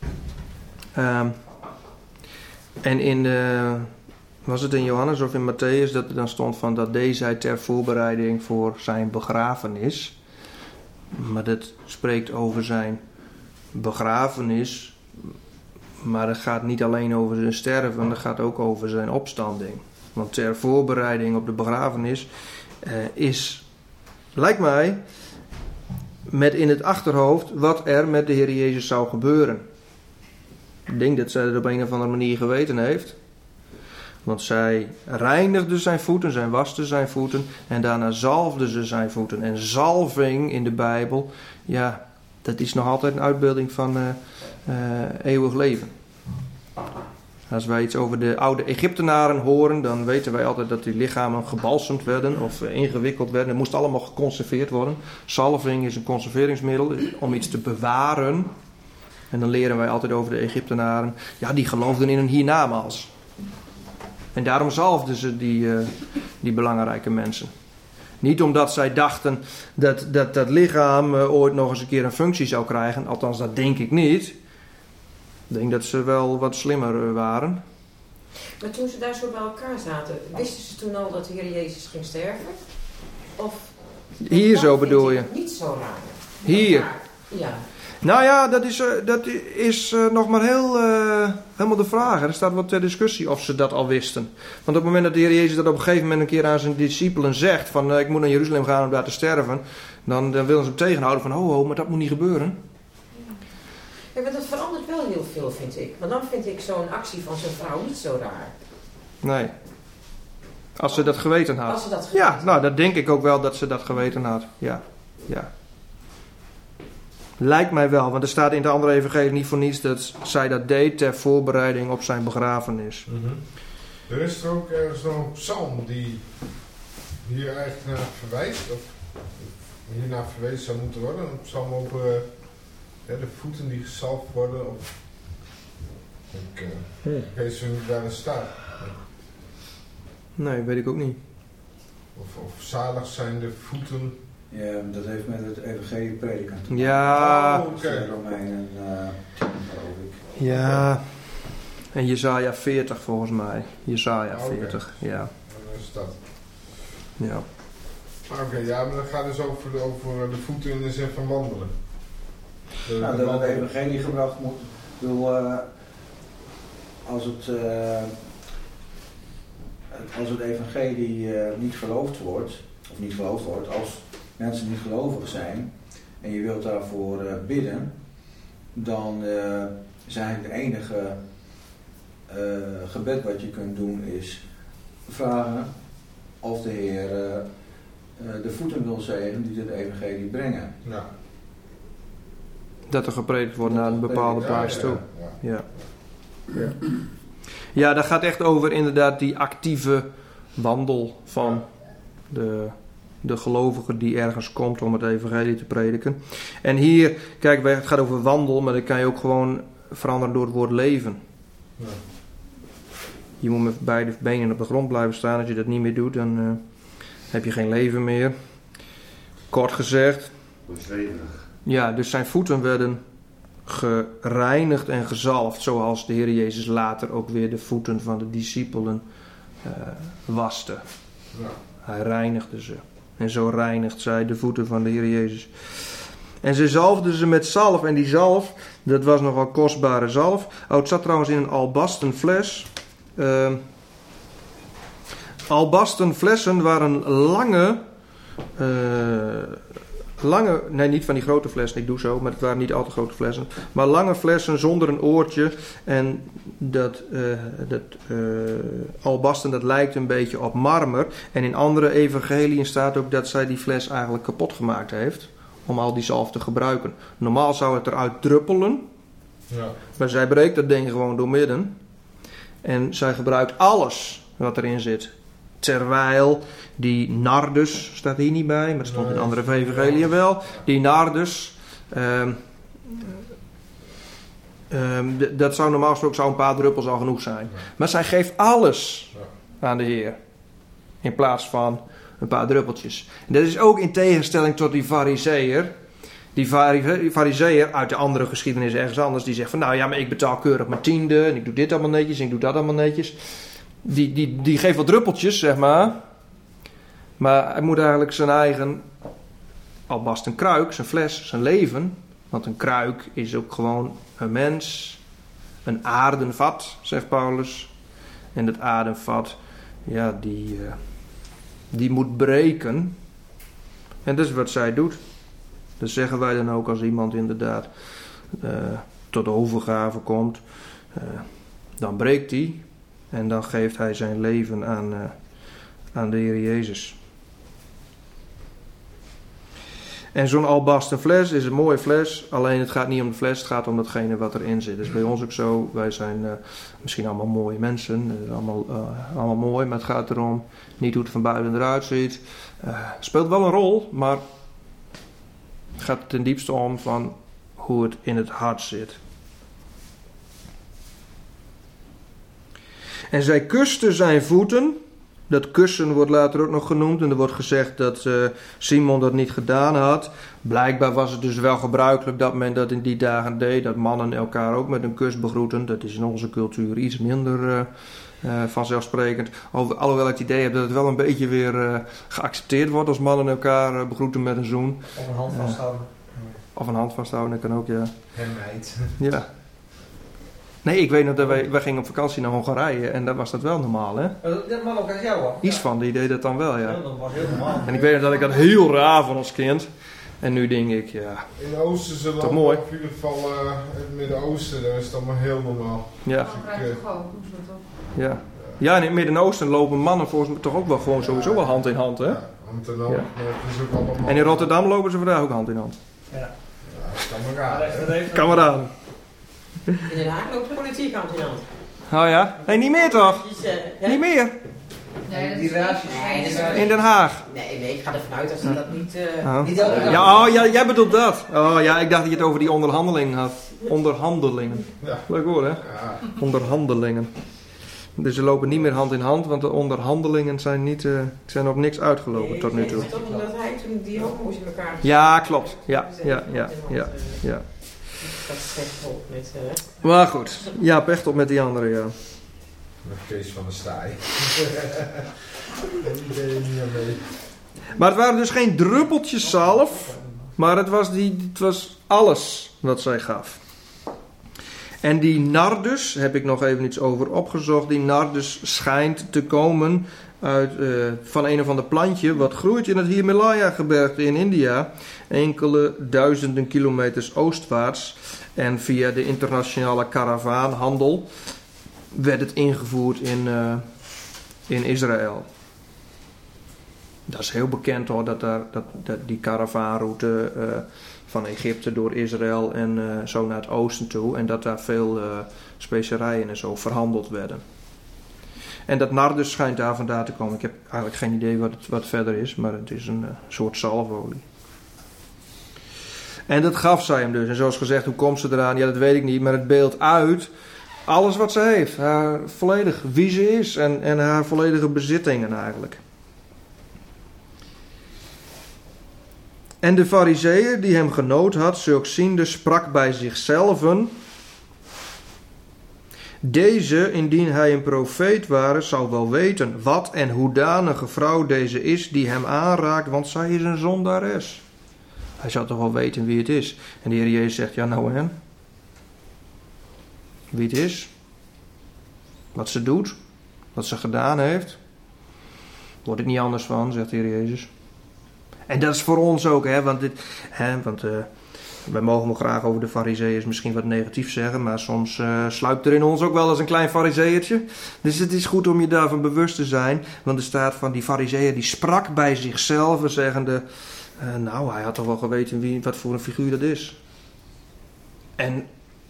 En in de... Was het in Johannes of in Matthäus dat er dan stond van dat deed hij ter voorbereiding voor zijn begrafenis. Maar dat spreekt over zijn begrafenis. Maar het gaat niet alleen over zijn sterven, het gaat ook over zijn opstanding. Want ter voorbereiding op de begrafenis is, lijkt mij, met in het achterhoofd wat er met de Heer Jezus zou gebeuren. Ik denk dat zij het op een of andere manier geweten heeft. Want zij reinigde zijn voeten, zij waste zijn voeten en daarna zalfde ze zijn voeten. En zalving in de Bijbel, ja, dat is nog altijd een uitbeelding van eeuwig leven. Als wij iets over de oude Egyptenaren horen, dan weten wij altijd dat die lichamen gebalsemd werden of ingewikkeld werden. Het moest allemaal geconserveerd worden. Zalving is een conserveringsmiddel om iets te bewaren. En dan leren wij altijd over de Egyptenaren, ja, die geloofden in een hiernamaals. En daarom zalfden ze die belangrijke mensen. Niet omdat zij dachten dat lichaam ooit nog eens een keer een functie zou krijgen. Althans, dat denk ik niet. Ik denk dat ze wel wat slimmer waren. Maar toen ze daar zo bij elkaar zaten, wisten ze toen al dat de Heer Jezus ging sterven? Of Hier dat zo vind bedoel ik je? Niet zo raar. Hier. Ja. Nou ja, dat is nog maar helemaal de vraag. Er staat wat ter discussie of ze dat al wisten. Want op het moment dat de Heer Jezus dat op een gegeven moment een keer aan zijn discipelen zegt... van ik moet naar Jeruzalem gaan om daar te sterven... dan willen ze hem tegenhouden van ho, maar dat moet niet gebeuren. Ja, maar dat verandert wel heel veel, vind ik. Want dan vind ik zo'n actie van zo'n vrouw niet zo raar. Nee. Als ze dat geweten had. Als ze dat geweten Ja, nou dat denk ik ook wel dat ze dat geweten had. Ja. Lijkt mij wel, want er staat in de andere evangelie niet voor niets dat zij dat deed ter voorbereiding op zijn begrafenis. Er is er ook ergens nog een psalm die hier eigenlijk naar verwijst, of hiernaar verwezen zou moeten worden. Een psalm over de voeten die gezalfd worden. Of, ik weet niet waar er staat. Nee, weet ik ook niet. Of zalig zijn de voeten. Ja, dat heeft met het evangelie prediken te maken. Ja. Oké. Romeinen 10, geloof ik. Ja. En Jesaja 40 volgens mij. Jesaja Oké. 40, ja. Dan is dat. Ja. Oké, ja, maar dat gaat dus over de voeten in de zin van wandelen. Nou, dat het evangelie gebracht moet. Ik bedoel, als het evangelie niet geloofd wordt, als mensen niet gelovig zijn en je wilt daarvoor bidden, dan is eigenlijk de enige gebed wat je kunt doen is vragen of de Heer de voeten wil zegenen die het evangelie brengen. Ja. Dat er gepredikt wordt naar een bepaalde plaats toe. Ja. Ja, dat gaat echt over inderdaad die actieve wandel van de gelovige die ergens komt om het evangelie te prediken. En hier, kijk, het gaat over wandel, maar dat kan je ook gewoon veranderen door het woord leven. Ja. Je moet met beide benen op de grond blijven staan. Als je dat niet meer doet, dan heb je geen leven meer. Kort gezegd. Zweverig. Ja, dus zijn voeten werden gereinigd en gezalfd, zoals de Heer Jezus later ook weer de voeten van de discipelen waste. Ja. Hij reinigde ze. En zo reinigt zij de voeten van de Heer Jezus. En ze zalfden ze met zalf. En die zalf, dat was nogal kostbare zalf. Oh, het zat trouwens in een albasten fles. Albasten flessen waren lange, nee, niet van die grote flessen, ik doe zo, maar het waren niet al te grote flessen. Maar lange flessen zonder een oortje. En dat albasten, dat lijkt een beetje op marmer. En in andere evangeliën staat ook dat zij die fles eigenlijk kapot gemaakt heeft. Om al die zalf te gebruiken. Normaal zou het eruit druppelen. Ja. Maar zij breekt dat ding gewoon doormidden. En zij gebruikt alles wat erin zit. Terwijl die nardus, staat hier niet bij, maar dat stond in andere evangeliën wel. Die nardus, dat zou normaal gesproken een paar druppels al genoeg zijn. Maar zij geeft alles aan de Heer. In plaats van een paar druppeltjes. En dat is ook in tegenstelling tot die farizeeër. Die farizeeër uit de andere geschiedenis ergens anders. Die zegt van nou ja, maar ik betaal keurig mijn tiende. En ik doe dit allemaal netjes en ik doe dat allemaal netjes. Die geeft wat druppeltjes, zeg maar. Maar hij moet eigenlijk zijn eigen, albast een kruik, zijn fles, zijn leven. Want een kruik is ook gewoon een mens. Een aardenvat, zegt Paulus. En dat aardenvat, ja, die moet breken. En dat is wat zij doet. Dat zeggen wij dan ook als iemand inderdaad tot overgave komt. Dan breekt hij. En dan geeft hij zijn leven aan de Heer Jezus. En zo'n albasten fles is een mooie fles. Alleen het gaat niet om de fles, het gaat om datgene wat erin zit. Dat is bij ons ook zo. Wij zijn misschien allemaal mooie mensen. Allemaal mooi, maar het gaat erom niet hoe het van buiten eruit ziet. Speelt wel een rol, maar het gaat ten diepste om van hoe het in het hart zit. En zij kuste zijn voeten Dat kussen wordt later ook nog genoemd. En er wordt gezegd dat Simon dat niet gedaan had. Blijkbaar was het dus wel gebruikelijk dat men dat in die dagen deed. Dat mannen elkaar ook met een kus begroeten. Dat is in onze cultuur iets minder vanzelfsprekend. Alhoewel ik het idee heb dat het wel een beetje weer geaccepteerd wordt als mannen elkaar begroeten met een zoen. Of een hand vasthouden. Of een hand vasthouden, dat kan ook, ja. En meid. Ja. Nee, ik weet nog dat wij gingen op vakantie naar Hongarije en daar was dat wel normaal, hè? Dat mag ook als jou, hoor. Iets van, die deed dat dan wel, ja. Ja, dat was heel normaal. En ik weet nog dat ik dat heel raar vond als kind. En nu denk ik, ja, In de Oosterse Toch landen, mooi? of in ieder geval in het Midden-Oosten, daar is het allemaal heel normaal. ja, Frankrijk toch ook, doen ze dat ook. ja. Ja, in het Midden-Oosten lopen mannen volgens mij toch ook wel gewoon sowieso wel hand in hand, hè? Ja, want dan ook, Ja. maar het is ook allemaal... En in Rotterdam lopen ze vandaag ook hand in hand. Ja. Ja, dat kan maar raar, hè? Kameraden. In Den Haag loopt de politiek hand in hand. Oh ja? Nee, niet meer toch? Dus, hè? Niet meer. Nee, dat Die is raadjes. Nee, dat is- In Den Haag. Nee, ik ga ervan uit dat ze dat niet... Oh. Niet elke dag. Ja, oh, ja, jij bedoelt dat. Oh ja, ik dacht dat je het over die onderhandelingen had. Onderhandelingen. Ja. Leuk hoor, hè? Ja, Onderhandelingen. Dus ze lopen niet meer hand in hand, want de onderhandelingen zijn op niks uitgelopen tot nu toe. Toch omdat hij toen die homo's in elkaar... Ja, klopt. Ja. Dat zegt op met... Maar goed. Ja, Pechtold met die anderen, ja. met Kees van der Staaij. Die deed er niet aan mee. Maar het waren dus geen druppeltjes zalf, maar het was alles wat zij gaf. En die nardus, heb ik nog even iets over opgezocht. Die nardus schijnt te komen uit, van een of ander plantje wat groeit in het Himalaya-gebergte in India. Enkele duizenden kilometers oostwaarts. En via de internationale karavaanhandel werd het ingevoerd in Israël. Dat is heel bekend hoor, dat die karavaanroute van Egypte door Israël en zo naar het oosten toe. En dat daar veel specerijen en zo verhandeld werden. En dat nardus schijnt daar vandaan te komen. Ik heb eigenlijk geen idee wat verder is, maar het is een soort zalfolie. En dat gaf zij hem dus. En zoals gezegd, hoe komt ze eraan? Ja, dat weet ik niet, maar het beeldt uit alles wat ze heeft. Haar volledig wie ze is en haar volledige bezittingen eigenlijk. En de farizeeër die hem genood had, zulks ziende, sprak bij zichzelven: deze, indien hij een profeet ware, zou wel weten wat en hoedanige vrouw deze is die hem aanraakt, want zij is een zondares. Hij zou toch wel weten wie het is. En de Heer Jezus zegt, ja nou en? Wie het is? Wat ze doet? Wat ze gedaan heeft? Word ik niet anders van, zegt de Heer Jezus. En dat is voor ons ook, hè, want wij mogen wel graag over de farizeeërs misschien wat negatief zeggen, maar soms sluipt er in ons ook wel eens een klein farizeeërtje. Dus het is goed om je daarvan bewust te zijn, want er staat van die farizeeër die sprak bij zichzelf, zeggende, nou, hij had toch wel geweten wat voor een figuur dat is. En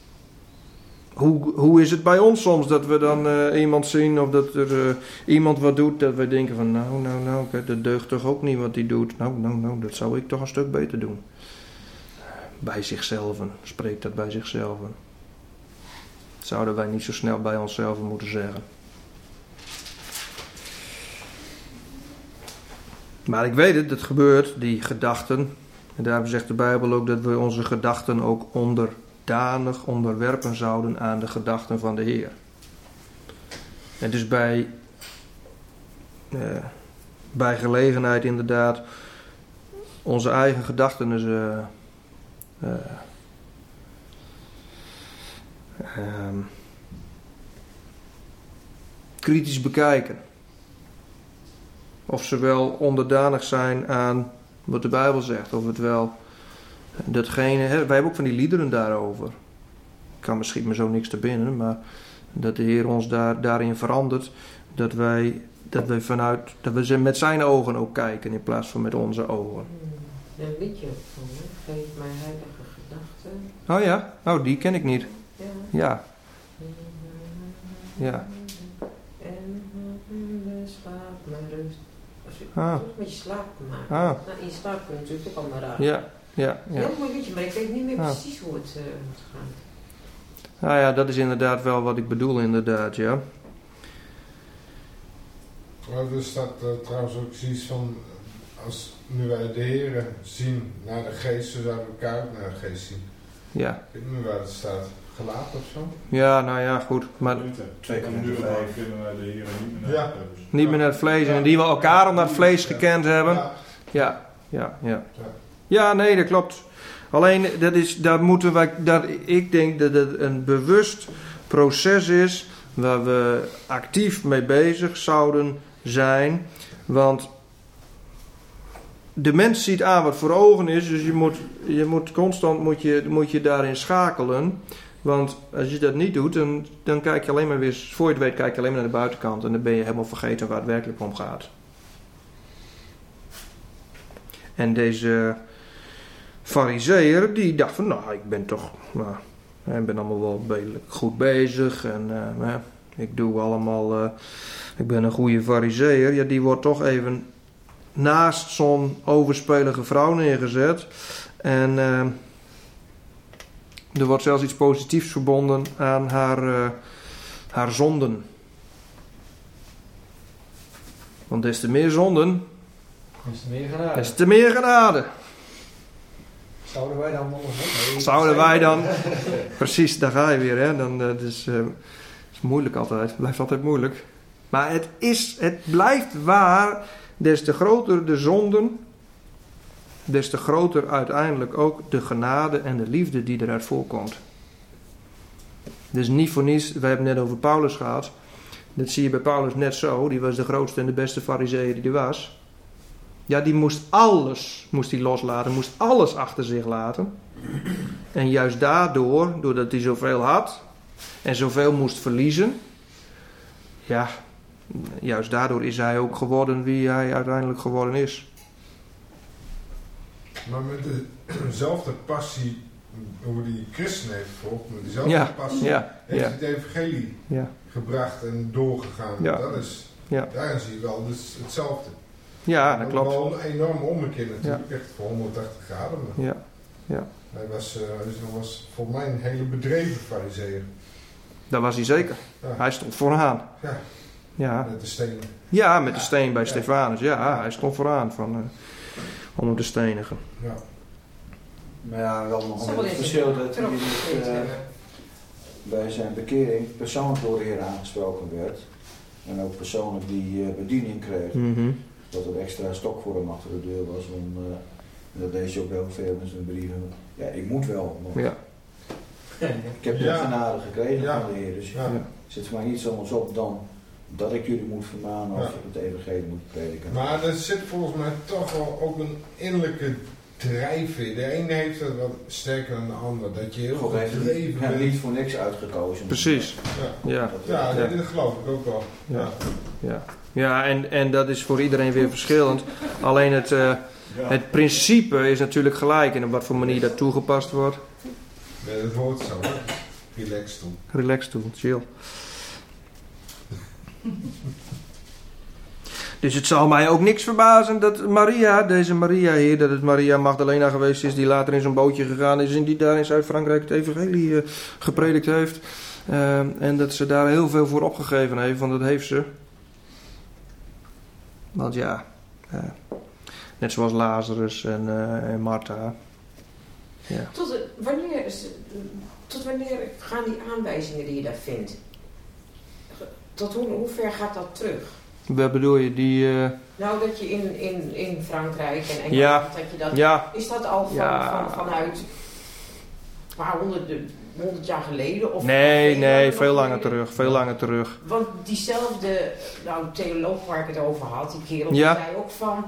hoe is het bij ons soms dat we dan iemand zien of dat er iemand wat doet dat we denken van nou, dat deugt toch ook niet wat hij doet. Nou, dat zou ik toch een stuk beter doen. Bij zichzelf, spreekt dat bij zichzelf. Zouden wij niet zo snel bij onszelf moeten zeggen. Maar ik weet het gebeurt, die gedachten. En daarom zegt de Bijbel ook dat we onze gedachten ook onderdanig onderwerpen zouden aan de gedachten van de Heer. En dus bij gelegenheid inderdaad onze eigen gedachten kritisch bekijken. Of ze wel onderdanig zijn aan wat de Bijbel zegt. Of het wel datgene... Wij hebben ook van die liederen daarover. Kan misschien me zo niks te binnen. Maar dat de Heer ons daarin verandert. Dat wij met zijn ogen ook kijken. In plaats van met onze ogen. Een liedje van me. Geef mij heilige gedachten. Oh ja? Oh, die ken ik niet. Ja. Ja. En slaap maar rust. Ah. Een beetje slaap maken. Ah. Nou, in je slaap kun je natuurlijk ook allemaal raar. Ja. Heel mooi liedje, maar ik weet niet meer Ah. precies hoe het moet gaan. Nou ja, dat is inderdaad wel wat ik bedoel inderdaad, ja. Maar er staat trouwens ook zoiets van, als nu wij de Heeren zien naar de geest, zo zouden we elkaar ook naar de geest zien. Ja. Ik weet niet meer waar het staat. Gelaten of zo? Ja, nou ja, goed. Maar 2 keer Nu 5. kunnen wij de Heer niet meer Ja. naar niet meer naar het vlees. En die we elkaar om naar het vlees gekend hebben. Ja. Ja. Ja, nee, dat klopt. Alleen, ik denk dat het een bewust proces is waar we actief mee bezig zouden zijn. Want de mens ziet aan wat voor ogen is, dus je moet constant moet je daarin schakelen. Want als je dat niet doet, dan kijk je alleen maar weer, voor je het weet, kijk je alleen maar naar de buitenkant en dan ben je helemaal vergeten waar het werkelijk om gaat. En deze farizeeër, die dacht van, nou, ik ben toch, ik ben allemaal wel bedelijk goed bezig en ik doe allemaal, ik ben een goede farizeeër. Ja, die wordt toch even naast zo'n overspelige vrouw neergezet. En er wordt zelfs iets positiefs verbonden aan haar zonden. Want des te meer zonden, Is er meer genade? des te meer genade. Zouden wij dan andersom? Nee, Zouden wij dan... Precies, daar ga je weer. Hè? Dan, is moeilijk altijd. Het blijft altijd moeilijk. Maar het blijft waar. Des te groter de zonden, des te groter uiteindelijk ook de genade en de liefde die eruit voorkomt. Dus niet voor niets, we hebben het net over Paulus gehad. Dat zie je bij Paulus net zo. Die was de grootste en de beste farizeeër die er was. Ja, die moest alles loslaten, moest alles achter zich laten. En juist daardoor, doordat hij zoveel had en zoveel moest verliezen, ja, juist daardoor is hij ook geworden wie hij uiteindelijk geworden is. Maar met dezelfde passie hoe die christen heeft gevolgd, met diezelfde passie heeft hij het evangelie gebracht en doorgegaan. Ja. Dat is, daarin zie je wel dus hetzelfde. Ja, dat klopt. Wel een enorme ommekeer natuurlijk, echt voor 180 graden. Maar hij was voor mij een hele bedreven farizeeër. Dat was hij zeker. Ja. Hij stond vooraan. Ja. Met de steen. Ja, met de steen bij Stefanus. Ja, hij stond vooraan om hem te stenigen. Ja. Maar ja, wel nog een verschil dat hij bij zijn bekering persoonlijk door de Heer aangesproken werd. En ook persoonlijk die bediening kreeg. Mm-hmm. Dat er extra stok voor hem achter de deur was. Dat deed je ook heel veel in zijn brieven. Ja, ik moet wel. Want ik heb de genade gekregen van de Heer. Dus zit voor mij niet zoals op dan dat ik jullie moet vermanen of het evangelie moet prediken. Maar er zit volgens mij toch wel ook een innerlijke drijf in. De ene heeft het wat sterker dan de ander. Dat je heel God heeft hem niet voor niks uitgekozen. Precies. Dat geloof ik ook wel. Ja, en dat is voor iedereen weer verschillend. Alleen het principe is natuurlijk gelijk. En op wat voor manier dat toegepast wordt. Nee, dat hoort zo. Relax doen. Relax doen, chill. Dus het zal mij ook niks verbazen dat deze Maria hier, dat het Maria Magdalena geweest is, die later in zo'n bootje gegaan is en die daar in Zuid-Frankrijk het evangelie gepredikt heeft. En dat ze daar heel veel voor opgegeven heeft, want dat heeft ze. Want net zoals Lazarus en Martha. Ja. Tot wanneer gaan die aanwijzingen die je daar vindt? Tot hoe ver gaat dat terug? Wat bedoel je? Nou, dat je in Frankrijk en Engeland, dat je dat... Is dat al vanuit een paar 100 jaar geleden? Of nee, veel langer terug. Want diezelfde theoloog waar ik het over had, die kerel, die zei ook van...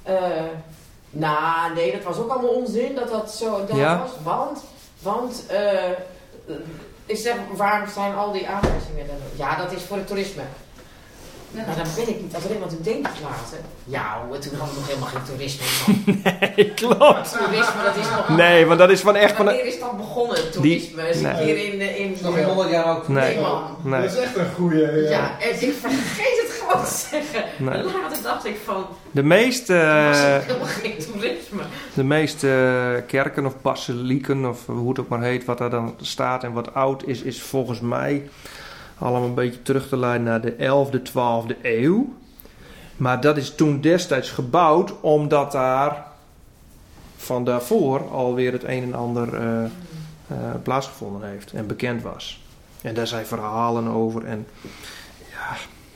nee, dat was ook allemaal onzin dat zo was. Want ik zeg, waarom zijn al die aanwijzingen dan? Ja, dat is voor het toerisme. Ja. Maar dan ben ik niet als er iemand een denk laten. Ja, toen hadden we nog helemaal geen toerisme. Nee, klopt. Toerisme, dat is nog... Nee, want dat is van echt... Wanneer is dat begonnen, toerisme? Is hier in... Nog in 100 jaar ook. Nee, man. Nee. Dat is echt een goeie... Ja, en ik vergeet het gewoon te zeggen. Nee. Later dacht ik van... De meeste... was het helemaal geen toerisme. De meeste kerken of basilieken, of hoe het ook maar heet, wat daar dan staat en wat oud is volgens mij... allemaal een beetje terug te leiden naar de 11e, 12e eeuw. Maar dat is toen destijds gebouwd omdat daar van daarvoor alweer het een en ander plaatsgevonden heeft en bekend was. En daar zijn verhalen over. En ja,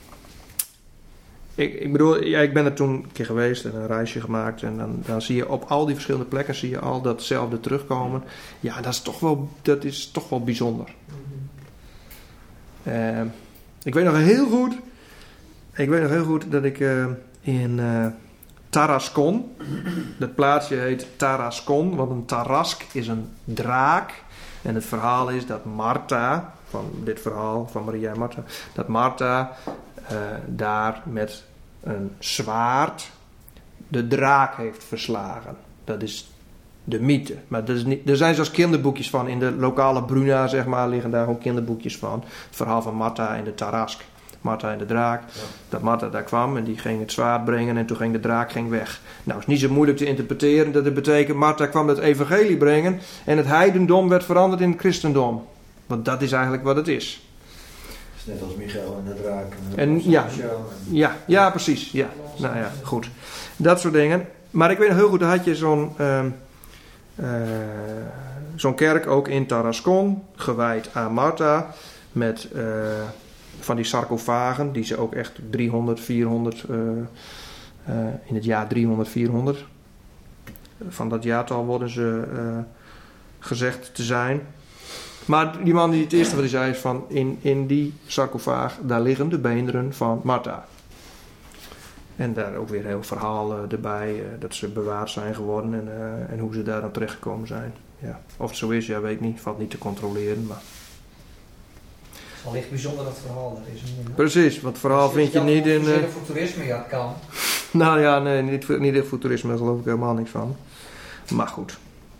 ik bedoel, ja, ik ben er toen een keer geweest en een reisje gemaakt. En dan zie je op al die verschillende plekken zie je al datzelfde terugkomen. Ja, dat is toch wel bijzonder. Ik weet nog heel goed dat ik in Tarascon, dat plaatsje heet Tarascon, want een tarask is een draak. En het verhaal is dat Martha, van dit verhaal van Maria en Martha, dat Martha daar met een zwaard de draak heeft verslagen. Dat is de mythe. Maar dat is niet, er zijn zelfs kinderboekjes van. In de lokale Bruna, zeg maar, liggen daar gewoon kinderboekjes van. Het verhaal van Martha en de Tarask. Martha en de draak. Ja. Dat Martha daar kwam en die ging het zwaard brengen en toen ging de draak weg. Nou, het is niet zo moeilijk te interpreteren. Dat het betekent, Martha kwam het evangelie brengen en het heidendom werd veranderd in het christendom. Want dat is eigenlijk wat het is. Het is net als Michael en de draak. Ja, precies. Ja. Nou ja, goed. Dat soort dingen. Maar ik weet nog heel goed, daar had je zo'n kerk ook in Tarascon, gewijd aan Martha, met van die sarcofagen, die ze ook echt 300, 400, in het jaar 300, 400, van dat jaartal worden ze gezegd te zijn. Maar die man die het eerste wat hij zei is van, in die sarcofaag, daar liggen de beenderen van Martha. En daar ook weer een heel verhaal erbij, dat ze bewaard zijn geworden en hoe ze daar dan terechtgekomen zijn. Ja. Of het zo is, ja, weet ik niet, valt niet te controleren, maar... Het is wel echt bijzonder dat verhaal er is. Precies, want het verhaal vind je niet in... voor toerisme, ja, het kan. Nou ja, nee, niet echt voor toerisme, daar geloof ik helemaal niks van. Maar goed.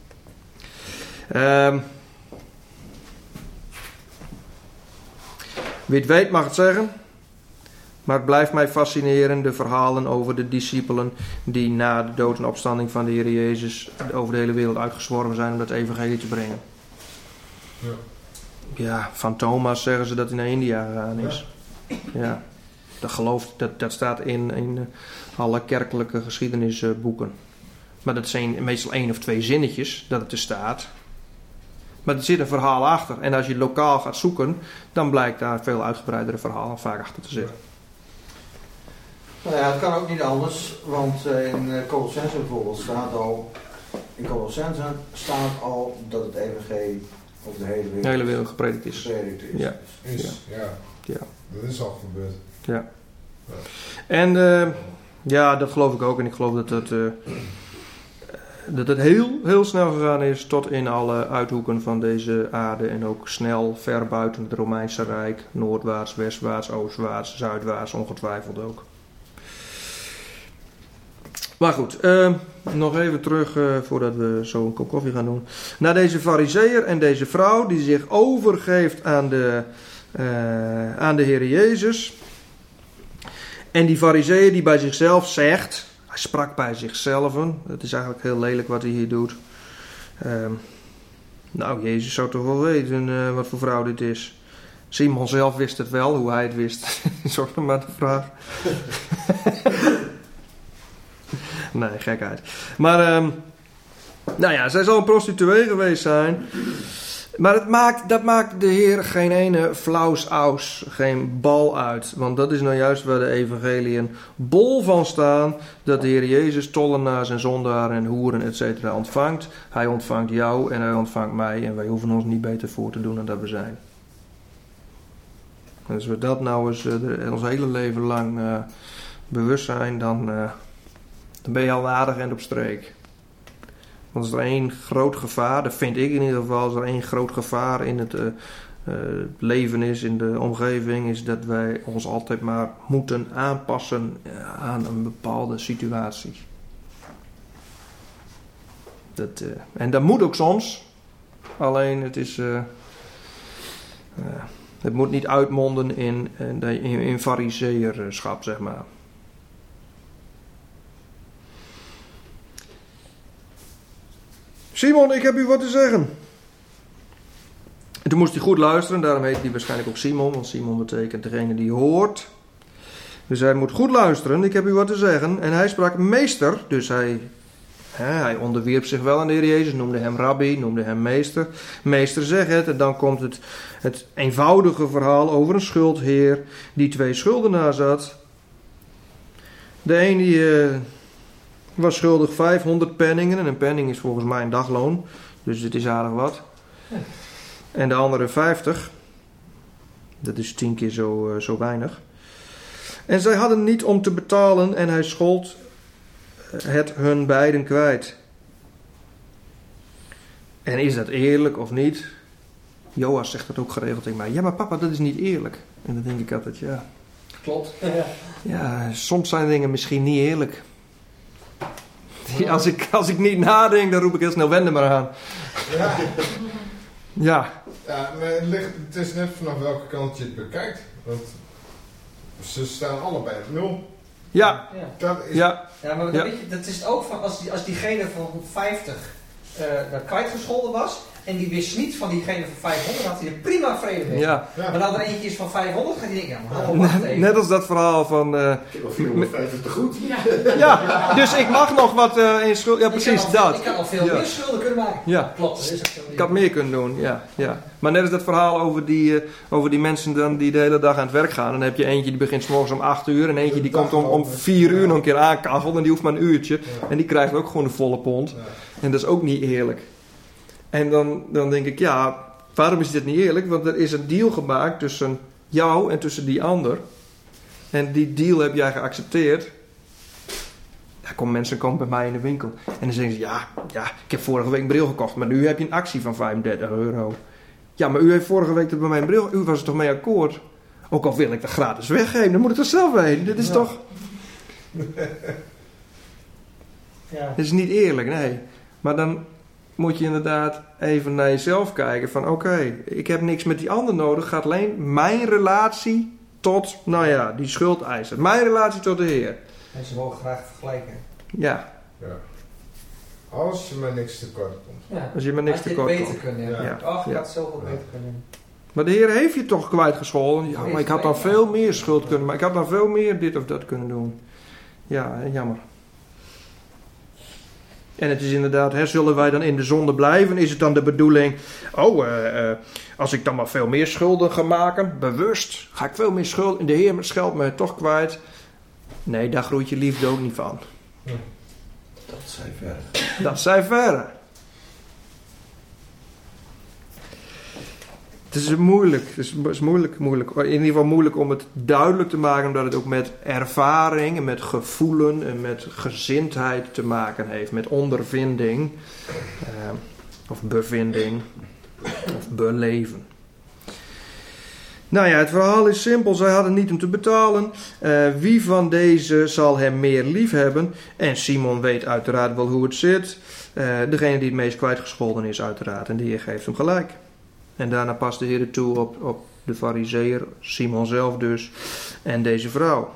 Wie het weet mag het zeggen. Maar het blijft mij fascineren, de verhalen over de discipelen die na de dood en opstanding van de Heer Jezus over de hele wereld uitgezworven zijn om dat evangelie te brengen. Ja. Ja, van Thomas zeggen ze dat hij naar India gegaan is. Ja, dat staat in alle kerkelijke geschiedenisboeken. Maar dat zijn meestal 1 of 2 zinnetjes dat het er staat. Maar er zit een verhaal achter. En als je lokaal gaat zoeken, dan blijkt daar veel uitgebreidere verhalen vaak achter te zitten. Nou ja, het kan ook niet anders, want in Colossenzen bijvoorbeeld staat al dat het evangelie op de hele wereld gepredikt is. Ja. Dat is al gebeurd. Ja. En dat geloof ik ook. En ik geloof dat het heel, heel snel gegaan is tot in alle uithoeken van deze aarde. En ook snel ver buiten het Romeinse Rijk. Noordwaarts, westwaarts, oostwaarts, zuidwaarts, ongetwijfeld ook. Maar goed, nog even terug voordat we zo een kop koffie gaan doen. Naar deze farizeeër en deze vrouw die zich overgeeft aan de Heer Jezus. En die farizeeër die bij zichzelf zegt, hij sprak bij zichzelf. Het is eigenlijk heel lelijk wat hij hier doet. Nou, Jezus zou toch wel weten wat voor vrouw dit is. Simon zelf wist het wel, hoe hij het wist. Is ook nog maar de vraag. Nee, gekheid. Maar, nou ja, zij zal een prostituee geweest zijn. Maar dat maakt de Heer geen ene flauws-aus, geen bal uit. Want dat is nou juist waar de evangeliën bol van staan. Dat de Heer Jezus tollenaars en zondaren en hoeren etc. ontvangt. Hij ontvangt jou en hij ontvangt mij. En wij hoeven ons niet beter voor te doen dan dat we zijn. En als we dat nou eens ons hele leven lang bewust zijn, dan ben je al aardig en op streek. Want als er één groot gevaar, dat vind ik in ieder geval, als er één groot gevaar in het leven is, in de omgeving, is dat wij ons altijd maar moeten aanpassen aan een bepaalde situatie. En dat moet ook soms, alleen het is... het moet niet uitmonden in farizeeërschap, zeg maar. Simon, ik heb u wat te zeggen. En toen moest hij goed luisteren, daarom heet hij waarschijnlijk ook Simon, want Simon betekent degene die hoort. Dus hij moet goed luisteren, ik heb u wat te zeggen. En hij sprak meester, dus hij onderwierp zich wel aan de Heer Jezus, noemde hem rabbi, noemde hem meester. Meester, zeg het. En dan komt het eenvoudige verhaal over een schuldheer die 2 schuldenaars had. De een die was schuldig 500 penningen. En een penning is volgens mij een dagloon. Dus dit is aardig wat. En de andere 50. Dat is 10 keer zo weinig. En zij hadden niet om te betalen en hij schold het hun beiden kwijt. En is dat eerlijk of niet? Joas zegt dat ook geregeld tegen mij. Ja, maar papa, dat is niet eerlijk. En dan denk ik altijd, ja. Klopt. Ja, soms zijn dingen misschien niet eerlijk. Als ik niet nadenk, dan roep ik heel snel wende maar aan. Ja. Ja. Ja, maar het is net vanaf welke kant je het bekijkt. Want ze staan allebei op 0. Ja. Dat is... Ja, maar weet je, dat is het ook van als diegene van 50 kwijtgescholden was en die wist niet van diegene van 500, had hij er prima vrede mee. Ja. Maar dan er eentje is van 500, gaat hij denken, ja, maar wacht even. Net als dat verhaal van... Ik heb wel 450 te goed. Ja, dus ik mag nog wat in schuld... Ja, precies dat. Ik kan al veel meer schulden kunnen maken. Ja. Klopt, dat is ook zo. Ik had meer kunnen doen, ja. Maar net als dat verhaal over die mensen dan die de hele dag aan het werk gaan. Dan heb je eentje die begint 's morgens om 8 uur. En eentje die komt om 4 uur nog een keer aankachelen. En die hoeft maar een uurtje. En die krijgt ook gewoon een volle pond. En dat is ook niet eerlijk. En dan denk ik, ja, waarom is dit niet eerlijk? Want er is een deal gemaakt tussen jou en tussen die ander. En die deal heb jij geaccepteerd. Mensen komen bij mij in de winkel. En dan zeggen ze, ja, ik heb vorige week een bril gekocht. Maar nu heb je een actie van €35. Ja, maar u heeft vorige week bij mij een bril. U was er toch mee akkoord? Ook al wil ik dat gratis weggeven, dan moet ik dat zelf weten. Dit is toch... Ja. Dit is niet eerlijk, nee. Maar dan moet je inderdaad even naar jezelf kijken. Van oké, ik heb niks met die ander nodig. Gaat alleen mijn relatie tot, die schuldeiser. Mijn relatie tot de Heer. Mensen mogen graag vergelijken. Ja. Als je maar niks tekort komt. Ja. Als je maar niks tekort beter komt. kunnen hebben. Ja. Ach, ik had zoveel beter kunnen. Maar de Heer heeft je toch kwijtgescholden. Ja, maar ik had dan veel meer schuld kunnen. Maar ik had dan veel meer dit of dat kunnen doen. Ja, jammer. En het is inderdaad, zullen wij dan in de zonde blijven? Is het dan de bedoeling, als ik dan maar veel meer schulden ga maken, bewust, ga ik veel meer schulden, en de Heer scheldt me toch kwijt. Nee, daar groeit je liefde ook niet van. Dat zij verder. Dat zij verder. Het is moeilijk. Het is moeilijk. In ieder geval moeilijk om het duidelijk te maken, omdat het ook met ervaring en met gevoelen en met gezindheid te maken heeft. Met ondervinding of bevinding of beleven. Het verhaal is simpel. Zij hadden niet om te betalen. Wie van deze zal hem meer lief hebben? En Simon weet uiteraard wel hoe het zit. Degene die het meest kwijtgescholden is uiteraard. En de Heer geeft hem gelijk. En daarna past de Heer toe op de farizeeër, Simon zelf dus, en deze vrouw.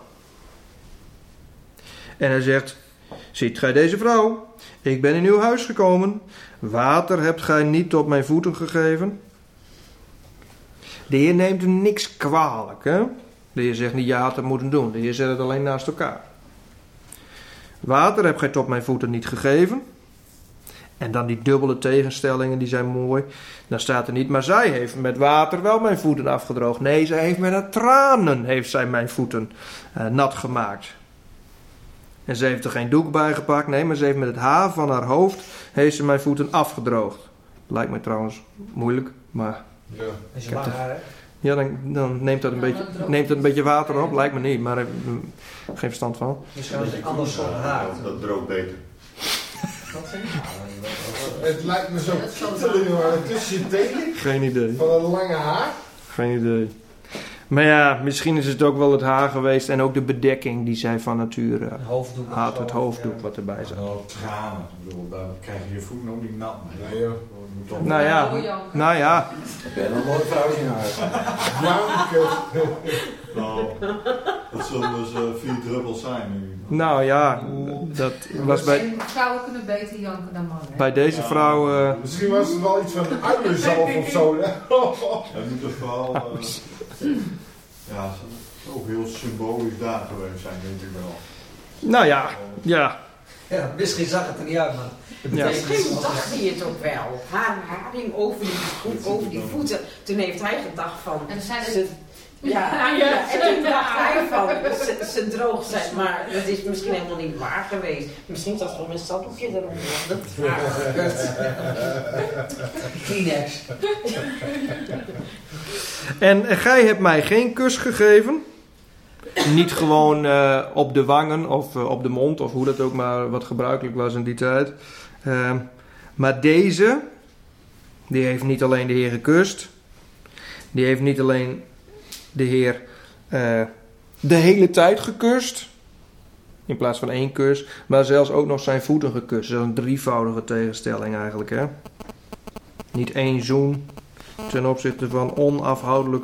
En hij zegt, ziet gij deze vrouw? Ik ben in uw huis gekomen. Water hebt gij niet tot mijn voeten gegeven. De Heer neemt hem niks kwalijk. Hè? De Heer zegt niet, je had het moeten doen. De Heer zet het alleen naast elkaar. Water hebt gij tot mijn voeten niet gegeven. En dan die dubbele tegenstellingen, die zijn mooi. Dan staat er niet, maar zij heeft met water wel mijn voeten afgedroogd. Nee, zij heeft met haar tranen heeft zij mijn voeten nat gemaakt. En ze heeft er geen doek bij gepakt. Nee, maar ze heeft met het haar van haar hoofd heeft ze mijn voeten afgedroogd. Lijkt me trouwens moeilijk, maar... Ja. En ze lang haar, hè? Ja, dan neemt dat een beetje water op. Lijkt me niet, maar geen verstand van. Misschien was het anders soort haar. Dat droogt beter. Wat zeg je? Het lijkt me zo kietelen, maar tussen je tenen Geen idee. van een lange haar. Geen idee. Maar ja, misschien is het ook wel het haar geweest en ook de bedekking die zij van nature Een hoofddoek. had. of Het zo. hoofddoek wat erbij zat. Wel tranen. Ik bedoel, dan krijg je je voeten ook niet nat. Nee, joh. Nou ja. Ik ben een mooi vrouwtje in huis. Nou, dat zullen dus 4 druppels zijn nu. Nou ja, dat was bij Vrouwen kunnen beter janken dan mannen. hè? bij deze vrouw... Misschien was het wel iets van een uienzalf of zo. Hè? Het moet toch vooral... ja, zo ook heel symbolisch daar geweest zijn, denk ik wel. Nou ja, ja. Ja, misschien zag het er niet uit, maar... Misschien dacht hij het ook wel. Haar hing over die voeten. Toen heeft hij gedacht van... En zijn en toen dacht hij van, ze droog zijn, maar dat is misschien helemaal niet waar geweest. Misschien zat er gewoon een zakdoekje eronder. Dat is waar. Kleenex. En gij hebt mij geen kus gegeven. Niet gewoon op de wangen of op de mond, of hoe dat ook maar wat gebruikelijk was in die tijd. Maar deze, die heeft niet alleen de Heer gekust. Die heeft niet alleen de Heer de hele tijd gekust. In plaats van 1 kus. Maar zelfs ook nog zijn voeten gekust. Dat is een 3voudige tegenstelling eigenlijk. Hè? Niet 1 zoen ten opzichte van onafhoudelijk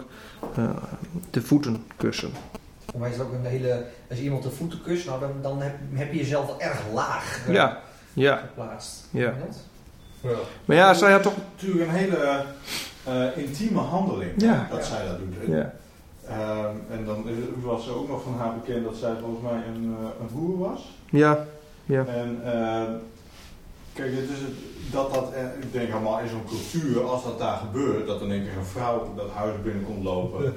de voeten kussen. Voor mij is het ook een hele... Als je iemand de voeten kust, nou, dan heb je jezelf wel erg laag geplaatst. Ja. Ja. Maar ja, zij had toch... natuurlijk een hele intieme handeling. Ja. Dat zij dat doet. Ja. En dan was er ook nog van haar bekend dat zij volgens mij een hoer was. Ja. En kijk, het is ik denk allemaal in zo'n cultuur, als dat daar gebeurt, dat in één keer een vrouw dat huis binnen komt lopen.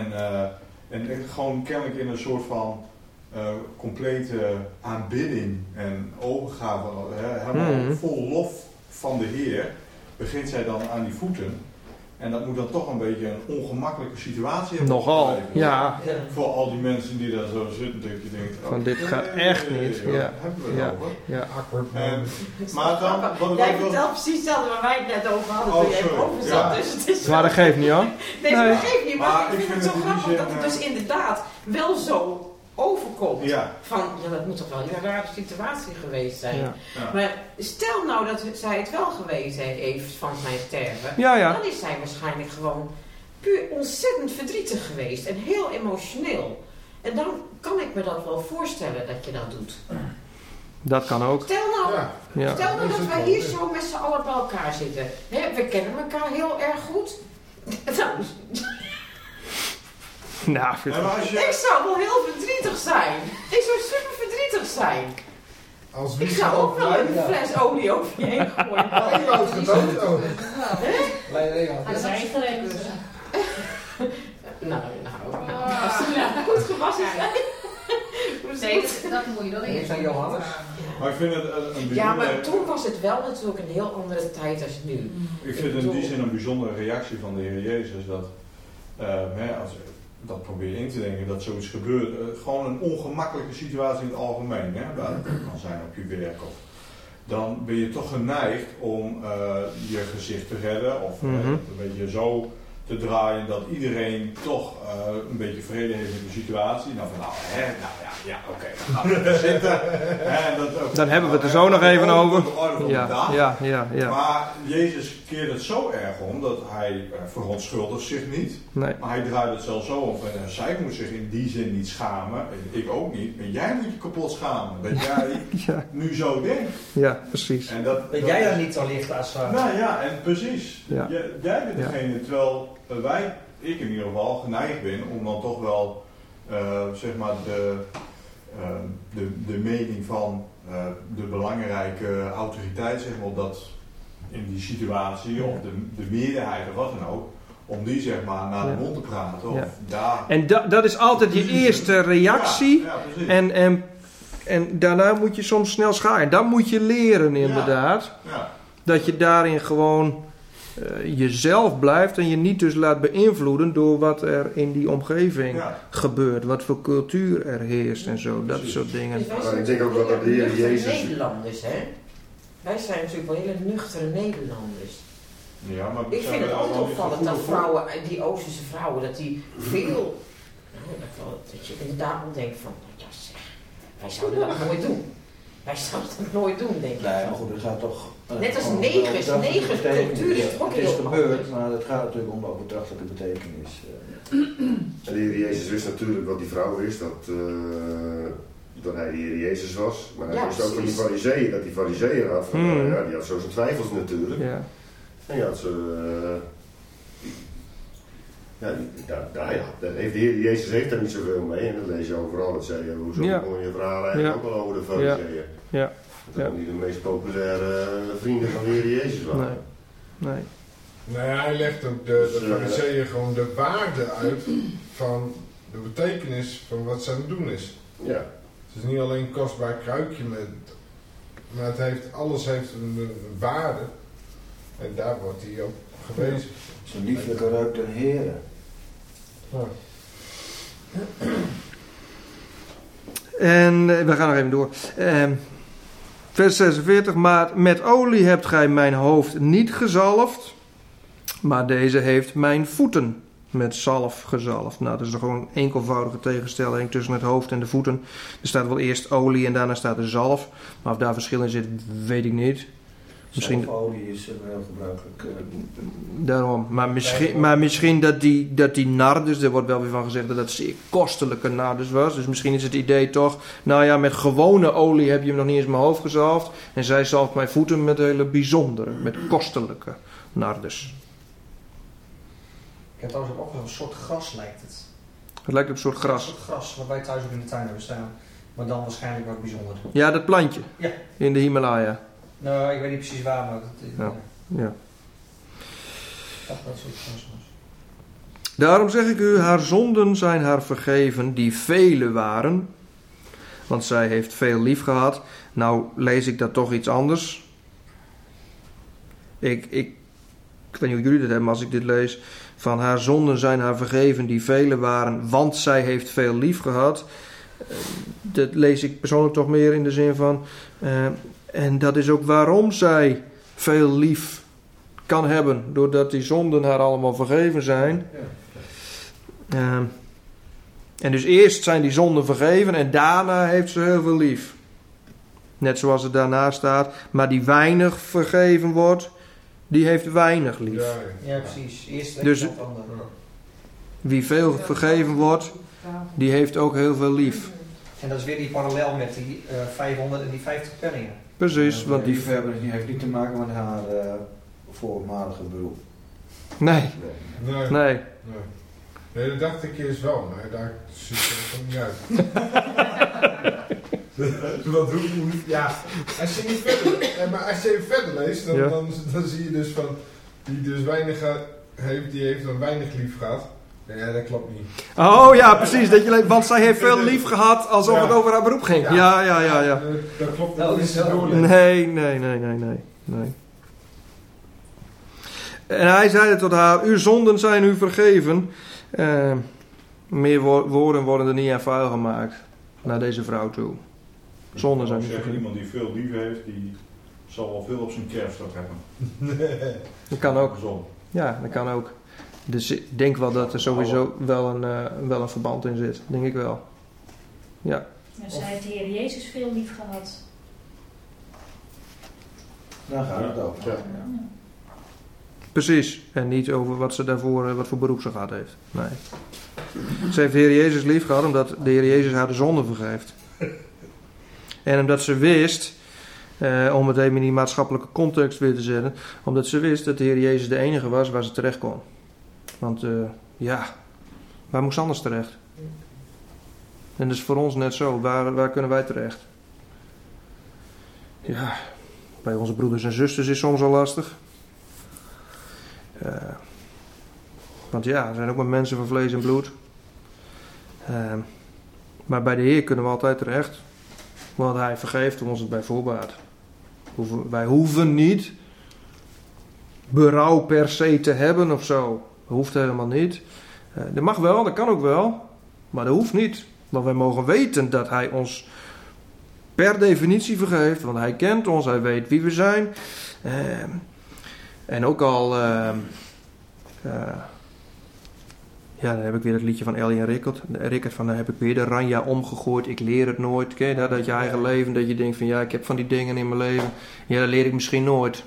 En gewoon kennelijk in een soort van complete aanbidding en overgave, helemaal vol lof van de Heer, begint zij dan aan die voeten. En dat moet dan toch een beetje een ongemakkelijke situatie hebben. Nogal, ja. Voor al die mensen die daar zo zitten, dat je denkt... Van dit gaat echt niet. Ja. Hebben we het over? Ja. Maar dan... Jij vertelt precies hetzelfde waar wij het net over hadden toen jij boven zat. Ja. Dus het is Maar dat geeft niet hoor. Nee, dat geeft niet. Maar Maar ik vind het zo grappig dat het dus inderdaad wel zo overkomt. Ja. Van, dat moet toch wel een rare situatie geweest zijn. Ja. Ja. Maar stel nou dat zij het wel geweten heeft van zijn sterven. Ja. Dan is zij waarschijnlijk gewoon puur ontzettend verdrietig geweest. En heel emotioneel. En dan kan ik me dat wel voorstellen dat je dat doet. Dat kan ook. Stel nou, Ja. Stel nou dat wij hier zo met z'n allen bij elkaar zitten. We kennen elkaar heel erg goed. Nou, Ik zou wel heel verdrietig zijn. Ik zou super verdrietig zijn. Ik zou ook wel een fles olie over je heen gooien. Dat zijn gelijk. Nou. Als ze nou goed gewassen zijn. Nee, dat moet je dan eerst. Zijn Johannes? Maar ik vind het een bijzondere... Ja, maar toen was het wel natuurlijk een heel andere tijd als nu. Ik vind het in die zin een bijzondere reactie van de Heer Jezus. Dat, als dat probeer je in te denken dat zoiets gebeurt. Gewoon een ongemakkelijke situatie in het algemeen. Hè? Dat kan zijn op je werk. Dan ben je toch geneigd om je gezicht te redden. Of een beetje zo te draaien dat iedereen toch een beetje vrede heeft met de situatie. Dan van oké, dan gaan we zitten. Dan hebben we het er zo nog even over. Ja. Maar Jezus keert het zo erg om dat hij verontschuldigt zich niet. Nee. Maar hij draait het zelfs zo om. Zij moet zich in die zin niet schamen. Ik ook niet. Maar jij moet je kapot schamen. Dat jij nu zo denkt. Ja, precies. En dat jij daar niet zo licht aan schaam. Nou ja, en precies. Ja. Jij bent degene, terwijl ik in ieder geval geneigd ben om dan toch wel zeg maar de mening van de belangrijke autoriteit, zeg maar, dat in die situatie, of de meerderheid of wat dan ook, om die zeg maar naar de mond te praten. Of daar. En dat is altijd je eerste reactie. En daarna moet je soms snel schakelen. Dat moet je leren inderdaad. Ja. Dat je daarin gewoon jezelf blijft en je niet dus laat beïnvloeden door wat er in die omgeving gebeurt. Wat voor cultuur er heerst en zo. Dat soort dingen. Dus ik denk ook wel dat de Heer Jezus... Nederlanders, hè? Wij zijn natuurlijk wel hele nuchtere Nederlanders. Ja, maar ik vind het ook opvallend dat vrouwen, die Oosterse vrouwen, dat die veel... dat je inderdaad wel denkt van, ja zeg, wij zouden dat nooit doen. Wij zouden dat nooit doen, denk ik. Nee, maar goed, het gaat toch... Net als negers cultuur is het ook heel gebeurd, maar het gaat natuurlijk om de overdrachtelijke betekenis. En de Heer Jezus wist natuurlijk wat die vrouw is, dat hij de Heer Jezus was. Maar hij wist ook van die farizeeën, dat die farizeeën had. Die had zo zijn twijfels natuurlijk. Ja. En je had ze... Ja, daar heeft de Heer Jezus heeft daar niet zoveel mee. En dat lees je overal. Dat zei je, hoezo kon je verhalen eigenlijk ook al over de fariseeën. Ja. Dat niet de meest populaire vrienden van de Heer Jezus waren. Nee. Nou ja, hij legt ook de fariseeën gewoon de waarde uit van de betekenis van wat ze aan het doen is. Ja. Het is niet alleen een kostbaar kruikje, maar alles heeft een waarde. En daar wordt hij op gewezen. Zijn lieflijke reuk den Heere. Ja. En we gaan nog even door. Vers 46. Maar met olie hebt gij mijn hoofd niet gezalfd, maar deze heeft mijn voeten met zalf gezalfd. Nou, dat is gewoon een enkelvoudige tegenstelling tussen het hoofd en de voeten. Er staat wel eerst olie en daarna staat er zalf. Maar of daar verschil in zit, weet ik niet. Misschien olie is heel gebruikelijk. Daarom. Maar misschien dat die nardus, er wordt wel weer van gezegd dat dat zeer kostelijke nardus was. Dus misschien is het idee toch, nou ja, met gewone olie heb je hem nog niet eens in mijn hoofd gezalfd. En zij zalft mijn voeten met hele bijzondere, met kostelijke nardus. Ik heb trouwens ook wel een soort gras lijkt het. Het lijkt op een soort gras. Een soort gras, wat wij thuis ook in de tuin hebben staan. Maar dan waarschijnlijk wat bijzonder. Ja, dat plantje. Ja. In de Himalaya. Nou, ik weet niet precies waar, maar ja. Dat soort gras was. Daarom zeg ik u, haar zonden zijn haar vergeven, die vele waren. Want zij heeft veel lief gehad. Nou lees ik dat toch iets anders. Ik weet niet hoe jullie dat hebben, maar als ik dit lees. Van haar zonden zijn haar vergeven, die vele waren, want zij heeft veel lief gehad. Dat lees ik persoonlijk toch meer in de zin van... en dat is ook waarom zij veel lief kan hebben. Doordat die zonden haar allemaal vergeven zijn. En dus eerst zijn die zonden vergeven en daarna heeft ze heel veel lief. Net zoals het daarna staat. Maar die weinig vergeven wordt, die heeft weinig lief. Ja, precies. Eerst dus wie veel vergeven wordt, die heeft ook heel veel lief. En dat is weer die parallel met die 500 en die 50 penningen. Precies, want die heeft niet te maken met haar voormalige beroep. Nee. Nee, dat dacht ik eerst wel, maar daar ziet het er niet uit. Wat doe je? Ja, als je niet verder, maar als je even verder leest, dan zie je dus van die dus weinig heeft, die heeft dan weinig lief gehad. Ja, dat klopt niet. Oh ja, precies. Want zij heeft veel lief gehad alsof het over haar beroep ging. Ja. Dat klopt niet. Nee. En hij zeide tot haar, uw zonden zijn u vergeven. Meer woorden worden er niet aan vuil gemaakt naar deze vrouw toe. Zonden zijn u vergeven. Iemand die veel lief heeft, die zal wel veel op zijn kerfstok hebben. Dat kan ook. Ja, dat kan ook. Dus ik denk wel dat er sowieso wel een verband in zit. Denk ik wel. Ja. En zij heeft de Heer Jezus veel lief gehad. Daar gaat het over. Ja. Precies. En niet over wat ze daarvoor, wat voor beroep ze gehad heeft. Nee. Ze heeft de Heer Jezus lief gehad omdat de Heer Jezus haar de zonde vergeeft. En omdat ze wist, om het even in die maatschappelijke context weer te zetten, omdat ze wist dat de Heer Jezus de enige was waar ze terecht kon. Want waar moest anders terecht? En dat is voor ons net zo. Waar kunnen wij terecht? Ja, bij onze broeders en zusters is soms al lastig. Want ja, er zijn ook maar mensen van vlees en bloed. Maar bij de Heer kunnen we altijd terecht. Want Hij vergeeft ons het bij voorbaat. Wij hoeven niet berouw per se te hebben of zo. Dat hoeft helemaal niet. Dat mag wel, dat kan ook wel. Maar dat hoeft niet. Want wij mogen weten dat Hij ons per definitie vergeeft. Want Hij kent ons, Hij weet wie we zijn. En ook al... dan heb ik weer het liedje van Ellie en Rickert van, dan heb ik weer de ranja omgegooid. Ik leer het nooit. Ken je dat? Dat je eigen leven, dat je denkt van ja, ik heb van die dingen in mijn leven. Ja, dat leer ik misschien nooit.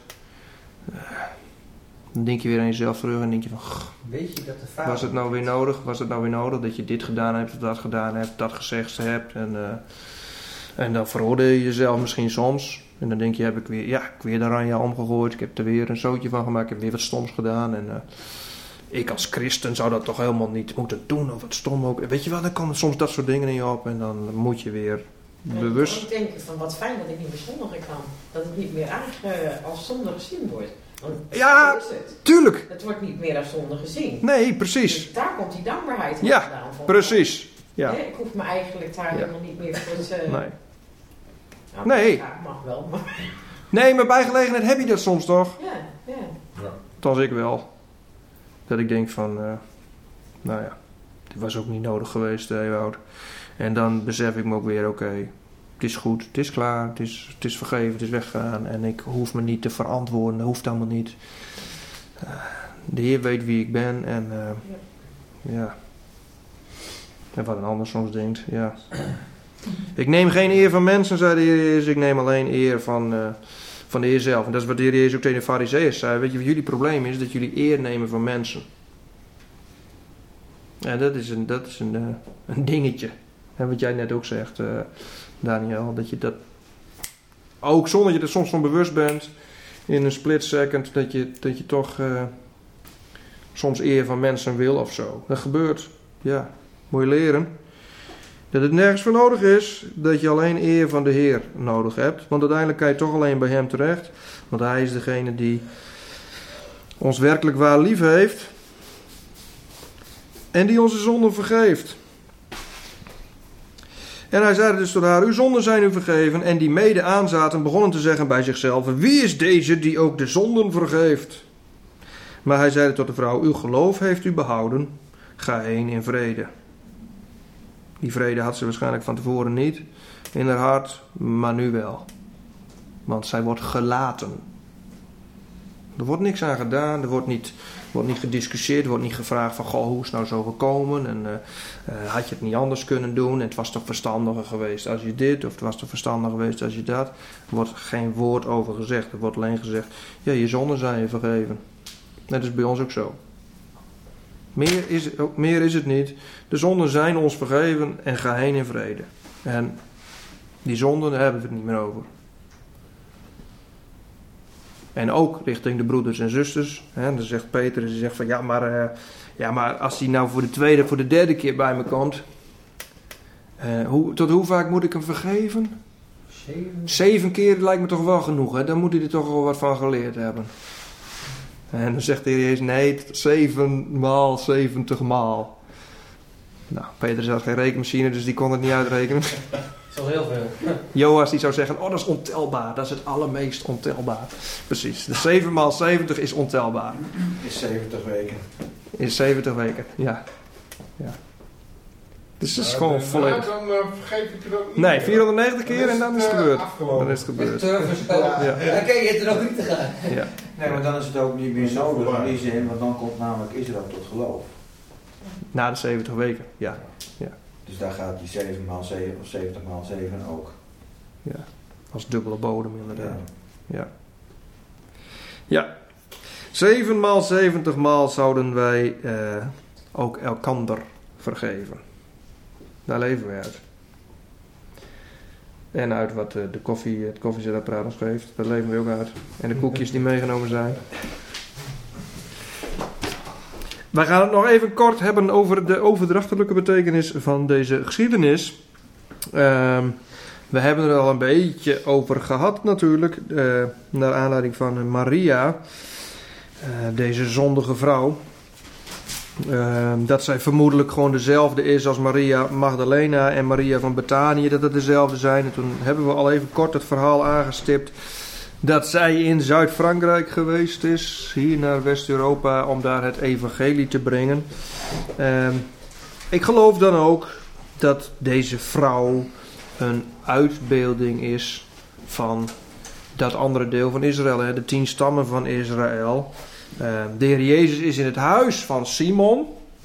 Dan denk je weer aan jezelf terug en denk je van... Weet je dat de vader... Was het nou weer nodig? Was het nou weer nodig dat je dit gedaan hebt, of dat gedaan hebt, dat gezegd hebt? En dan veroordeel je jezelf misschien soms. En dan denk je, heb ik weer de ranja omgegooid. Ik heb er weer een zootje van gemaakt. Ik heb weer wat stoms gedaan. ik als christen zou dat toch helemaal niet moeten doen, of wat stom ook. Weet je wel, dan komen soms dat soort dingen in je op en dan moet je weer bewust... Ik denk van wat fijn dat ik niet meer zondigen kan. Dat het niet meer als zonde gezien wordt. Want ja, is het. Tuurlijk. Het wordt niet meer als zonde gezien. Nee, precies. Dus daar komt die dankbaarheid ja, vandaan. Precies. Ja. Nee, ik hoef me eigenlijk daar helemaal niet meer voor te... Nee. Nou, nee. Ja, mag wel, maar... Nee, maar bij gelegenheid heb je dat soms toch? Ja. Althans ik wel. Dat ik denk van, nou ja, dit was ook niet nodig geweest, Ewout. En dan besef ik me ook weer, oké, het is goed, het is klaar, het is vergeven, het is weggegaan. En ik hoef me niet te verantwoorden, dat hoeft allemaal niet. De Heer weet wie ik ben en ja. En wat een ander soms denkt, ja. Ik neem geen eer van mensen, zei de Heer Jezus, ik neem alleen eer van de Heer zelf. En dat is wat de Heer Jezus ook tegen de Farizeeërs zei. Weet je wat jullie probleem is? Dat jullie eer nemen van mensen. Ja, dat is een dingetje. En wat jij net ook zegt, Daniel, dat je dat ook zonder dat je er soms van bewust bent, in een split second, dat je toch soms eer van mensen wil of zo. Dat gebeurt. Ja, moet je leren. Dat het nergens voor nodig is, dat je alleen eer van de Heer nodig hebt. Want uiteindelijk kan je toch alleen bij Hem terecht. Want Hij is degene die ons werkelijk waar lief heeft. En die onze zonden vergeeft. En hij zei dus tot haar, uw zonden zijn u vergeven. En die mede aanzaten begonnen te zeggen bij zichzelf, wie is deze die ook de zonden vergeeft? Maar hij zei tot de vrouw, uw geloof heeft u behouden. Ga heen in vrede. Die vrede had ze waarschijnlijk van tevoren niet in haar hart, maar nu wel. Want zij wordt gelaten. Er wordt niks aan gedaan, er wordt niet gediscussieerd, er wordt niet gevraagd van, goh, hoe is het nou zo gekomen? En had je het niet anders kunnen doen? En het was toch verstandiger geweest als je dit, of het was toch verstandiger geweest als je dat? Er wordt geen woord over gezegd, er wordt alleen gezegd, ja, je zonden zijn je vergeven. Dat is bij ons ook zo. Meer is het niet. De zonden zijn ons vergeven en ga heen in vrede. En die zonden, daar hebben we het niet meer over. En ook richting de broeders en zusters. Hè, dan zegt Peter, ze zegt van ja, maar als hij nou voor de tweede, voor de derde keer bij me komt. Tot hoe vaak moet ik hem vergeven? 7 keer lijkt me toch wel genoeg. Hè? Dan moet hij er toch wel wat van geleerd hebben. En dan zegt de Heer Jezus, nee, 7 maal 70 maal. Nou, Peter had geen rekenmachine, dus die kon het niet uitrekenen. Dat is al heel veel. Joas die zou zeggen, oh, dat is ontelbaar. Dat is het allermeest ontelbaar. Precies, de 7 maal 70 is ontelbaar. Is 70 weken. Is 70 weken, ja. Dus het is gewoon volledig. Dan vergeet ik het ook niet. Nee, 490 keer en dan is het gebeurd. Dan is het gebeurd. Ja. Dan kun je het er ook niet te gaan. Ja. Nee, maar dan is het ook niet meer nodig in die zin, want dan komt namelijk Israël tot geloof. Na de 70 weken, ja. Dus daar gaat die 7 maal 7 of 70 maal 7 ook. Ja, als dubbele bodem inderdaad. Ja. 7 maal 70 maal zouden wij ook elkander vergeven. Daar leven we uit. En uit wat het koffiezetapparaat ons geeft. Daar leven we ook uit. En de koekjes die meegenomen zijn. Wij gaan het nog even kort hebben over de overdrachtelijke betekenis van deze geschiedenis. We hebben er al een beetje over gehad natuurlijk. Naar aanleiding van Maria. Deze zondige vrouw. Dat zij vermoedelijk gewoon dezelfde is als Maria Magdalena en Maria van Betanië. Dat het dezelfde zijn. En toen hebben we al even kort het verhaal aangestipt. Dat zij in Zuid-Frankrijk geweest is. Hier naar West-Europa om daar het evangelie te brengen. Ik geloof dan ook dat deze vrouw een uitbeelding is van dat andere deel van Israël. Hè, de 10 stammen van Israël. De Heer Jezus is in het huis van Simon.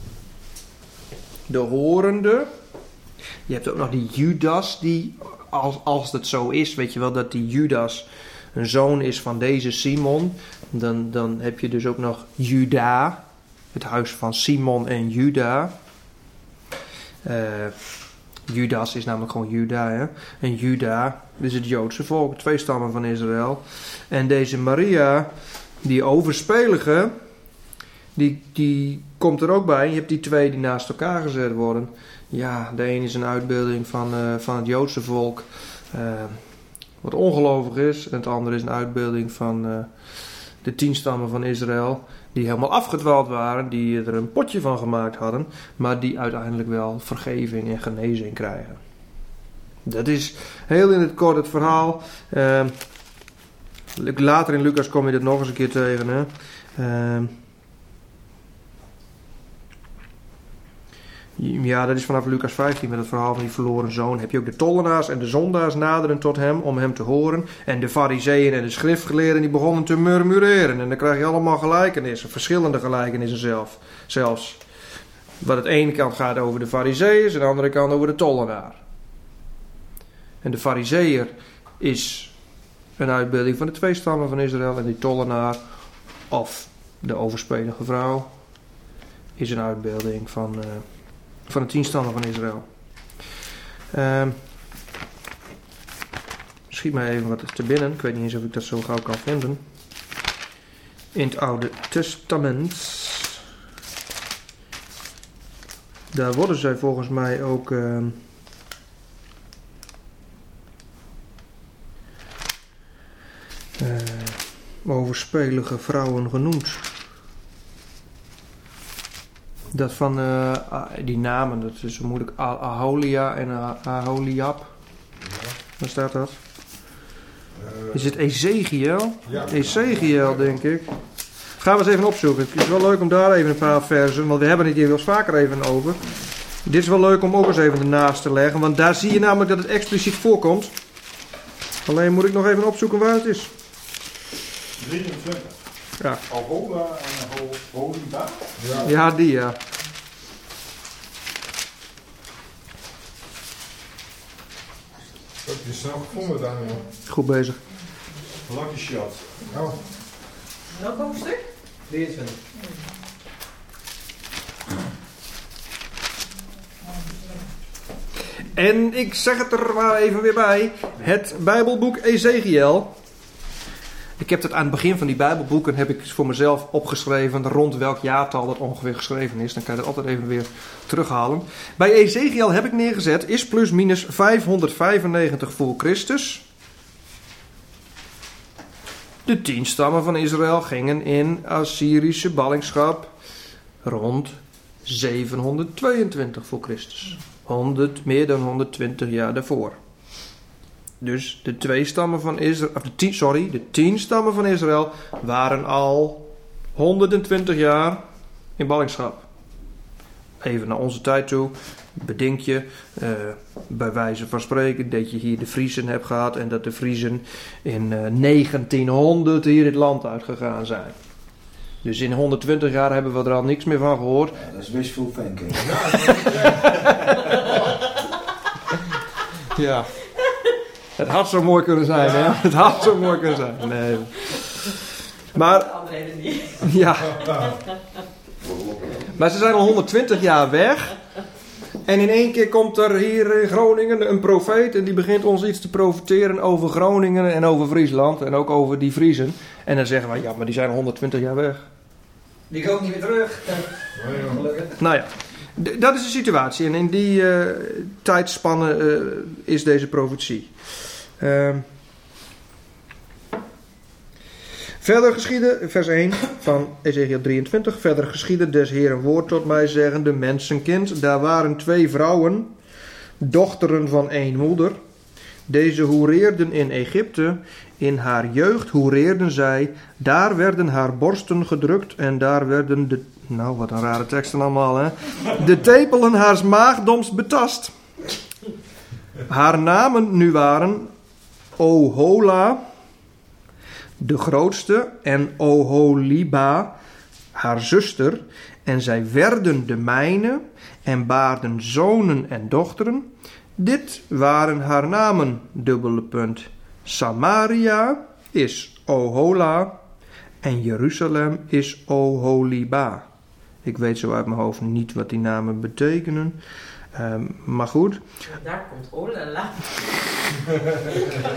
De horende. Je hebt ook nog die Judas. Die, als het zo is, weet je wel, dat die Judas een zoon is van deze Simon. Dan heb je dus ook nog Juda. Het huis van Simon en Juda. Judas is namelijk gewoon Juda. Hè? En Juda is het Joodse volk. 2 stammen van Israël. En deze Maria, die overspelige, die komt er ook bij. Je hebt die twee die naast elkaar gezet worden. Ja, de een is een uitbeelding van het Joodse volk, wat ongelovig is. En het andere is een uitbeelding van de 10 stammen van Israël, die helemaal afgedwaald waren, die er een potje van gemaakt hadden, maar die uiteindelijk wel vergeving en genezing krijgen. Dat is heel in het kort het verhaal. Later in Lucas kom je dit nog eens een keer tegen. Hè? Ja, dat is vanaf Lucas 15 met het verhaal van die verloren zoon. Heb je ook de tollenaars en de zondaars naderen tot hem om hem te horen. En de fariseeën en de schriftgeleerden die begonnen te murmureren. En dan krijg je allemaal gelijkenissen, verschillende gelijkenissen zelfs. Wat het ene kant gaat over de fariseeën en de andere kant over de tollenaar. En de fariseer is een uitbeelding van de 2 stammen van Israël. En die tollenaar, of de overspelige vrouw, is een uitbeelding van de 10 stammen van Israël. Schiet mij even wat te binnen. Ik weet niet eens of ik dat zo gauw kan vinden. In het Oude Testament. Daar worden zij volgens mij ook overspelige vrouwen genoemd. Dat van die namen, dat is moeilijk. Aholia en Aholiab. Waar staat dat? Is het Ezekiel? Ja. Ezekiel, denk ik. Gaan we eens even opzoeken. Het is wel leuk om daar even een paar versen, want we hebben het hier wel eens vaker even over. Dit is wel leuk om ook eens even ernaast te leggen, want daar zie je namelijk dat het expliciet voorkomt. Alleen moet ik nog even opzoeken waar het is. 23. Ja. Ahola en Aholiba? Ja, die ja. Heb je snel gevonden, Daniel? Goed bezig. Lucky shot. Oh. Welk hoofdstuk? 23. En ik zeg het er maar even weer bij. Het Bijbelboek Ezekiel. Ik heb het aan het begin van die Bijbelboeken heb ik voor mezelf opgeschreven rond welk jaartal dat ongeveer geschreven is. Dan kan je dat altijd even weer terughalen. Bij Ezekiel heb ik neergezet is plus minus 595 voor Christus. De 10 stammen van Israël gingen in Assyrische ballingschap rond 722 voor Christus. Meer dan 120 jaar daarvoor. Dus de 2 stammen van Israël, de 10 stammen van Israël waren al 120 jaar in ballingschap. Even naar onze tijd toe. Bedenk je, bij wijze van spreken, dat je hier de Friezen hebt gehad en dat de Friezen in 1900 hier het land uitgegaan zijn. Dus in 120 jaar hebben we er al niks meer van gehoord. Ja, dat is wishful thinking. Ja. Het had zo mooi kunnen zijn, hè? Het had zo mooi kunnen zijn. Nee. Maar, ja. Maar ze zijn al 120 jaar weg. En in één keer komt er hier in Groningen een profeet. En die begint ons iets te profeteren over Groningen en over Friesland. En ook over die Friezen. En dan zeggen we, ja, maar die zijn al 120 jaar weg. Die komt niet meer terug. Gelukkig. Nou ja, dat is de situatie. En in die tijdspanne is deze profetie. Verder geschiedde, vers 1 van Ezekiel 23. Verder geschiedde des Heeren woord tot mij zeggende, mensenkind, daar waren 2 vrouwen, dochteren van 1 moeder. Deze hoereerden in Egypte. In haar jeugd hoereerden zij. Daar werden haar borsten gedrukt en daar werden de... Nou, wat een rare teksten allemaal, hè. De tepelen haars maagdoms betast. Haar namen nu waren Ohola, de grootste, en Oholiba, haar zuster. En zij werden de mijne en baarden zonen en dochteren. Dit waren haar namen, : Samaria is Ohola en Jeruzalem is Oholiba. Ik weet zo uit mijn hoofd niet wat die namen betekenen. Maar goed. Daar komt Olala.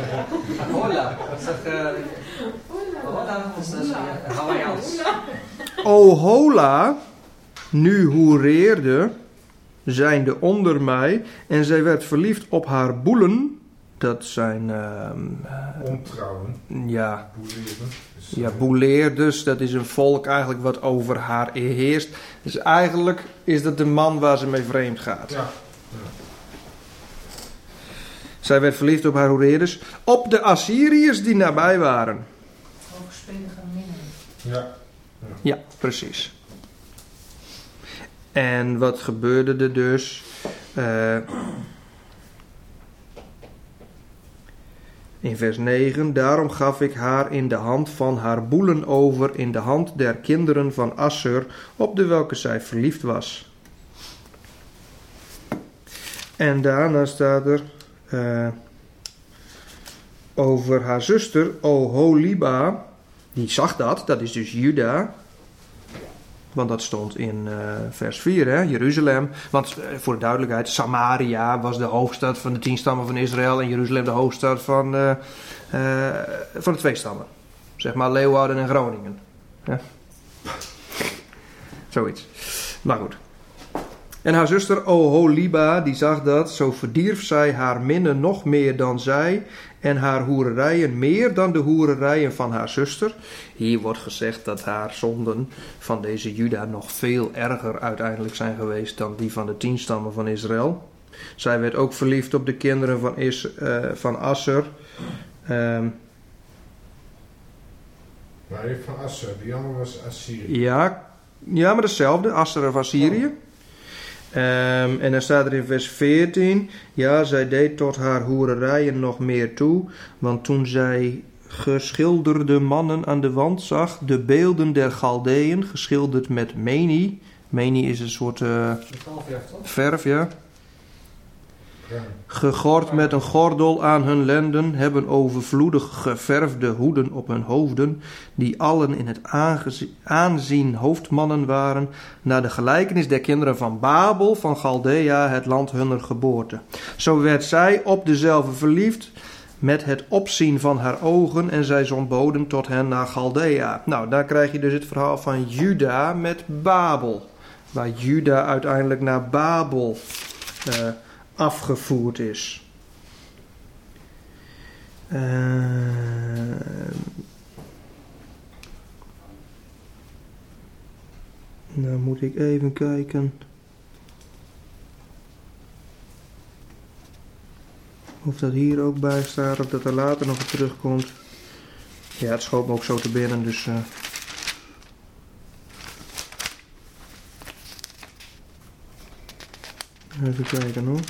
Hola. Dat is Hola. Dat is Hawaiians. Ohola nu hoereerde, zijnde onder mij, en zij werd verliefd op haar boelen. Dat zijn... Ontrouwen. Ja. Boeleerders. Ja, boeleerders. Dat is een volk eigenlijk wat over haar heerst. Dus eigenlijk is dat de man waar ze mee vreemd gaat. Ja. Zij werd verliefd op haar hoereerders. Op de Assyriërs die nabij waren. Overspelige minnen. Ja. Ja, precies. En wat gebeurde er dus? In vers 9. Daarom gaf ik haar in de hand van haar boelen over, in de hand der kinderen van Assur, op de welke zij verliefd was. En daarna staat er over haar zuster Oholiba. Die zag dat is dus Juda. Want dat stond in vers 4, hè, Jeruzalem. Want voor de duidelijkheid, Samaria was de hoofdstad van de 10 stammen van Israël. En Jeruzalem de hoofdstad van de 2 stammen. Zeg maar Leeuwarden en Groningen. Ja. Zoiets. Maar goed. En haar zuster Oholiba, die zag dat, zo verdierf zij haar minnen nog meer dan zij, en haar hoererijen meer dan de hoererijen van haar zuster. Hier wordt gezegd dat haar zonden van deze Juda nog veel erger uiteindelijk zijn geweest dan die van de 10 stammen van Israël. Zij werd ook verliefd op de kinderen van Assur. Maar even van Assur, die andere was Assyrië. Ja, maar hetzelfde, Assur of Assyrië. En dan staat er in vers 14... Ja, zij deed tot haar hoererijen nog meer toe. Want toen zij geschilderde mannen aan de wand zag, de beelden der Galdeën, geschilderd met meni. Meni is een soort verf, ja. Gegord met een gordel aan hun lenden, hebben overvloedig geverfde hoeden op hun hoofden, die allen in het aanzien hoofdmannen waren, naar de gelijkenis der kinderen van Babel, van Chaldea, het land hunner geboorte. Zo werd zij op dezelfde verliefd, met het opzien van haar ogen, en zij zond boden tot hen naar Chaldea. Nou, daar krijg je dus het verhaal van Juda met Babel, waar Juda uiteindelijk naar Babel afgevoerd is. Nou moet ik even kijken of dat hier ook bij staat, of dat er later nog op terugkomt. Ja, het schoot me ook zo te binnen, dus even kijken hoor.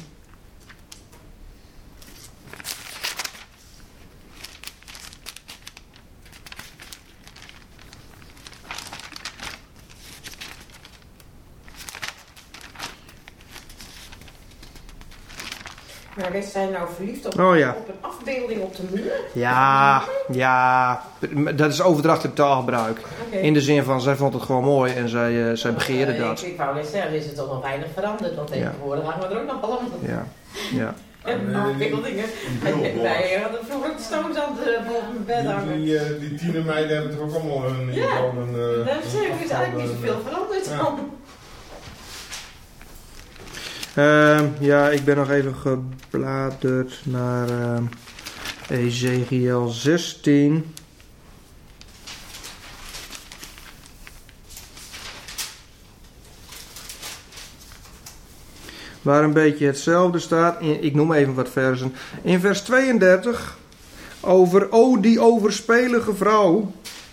Maar is zij nou verliefd op, Oh, ja. op een afbeelding op de muur? Ja, dat is overdrachtelijk taalgebruik. Okay. In de zin van, zij vond het gewoon mooi en zij begeerde dat. Ik wou net zeggen, is het toch nog weinig veranderd, want tegenwoordig hangen we er ook nog allemaal. Ja. En afbeeldingen. Wij hadden vroeger de Stones aan boven mijn bed hangen. Die tienermeiden hebben toch ook allemaal hun iconen. Dat is eigenlijk niet zoveel veranderd dan. Ik ben nog even gebladerd naar Ezekiel 16. Waar een beetje hetzelfde staat. Ik noem even wat versen. In vers 32. Over, die overspelige vrouw.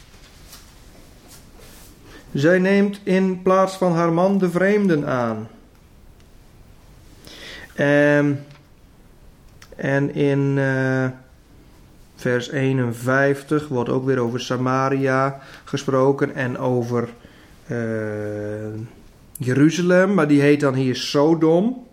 Zij neemt in plaats van haar man de vreemden aan. En in vers 51 wordt ook weer over Samaria gesproken en over Jeruzalem, maar die heet dan hier Sodom.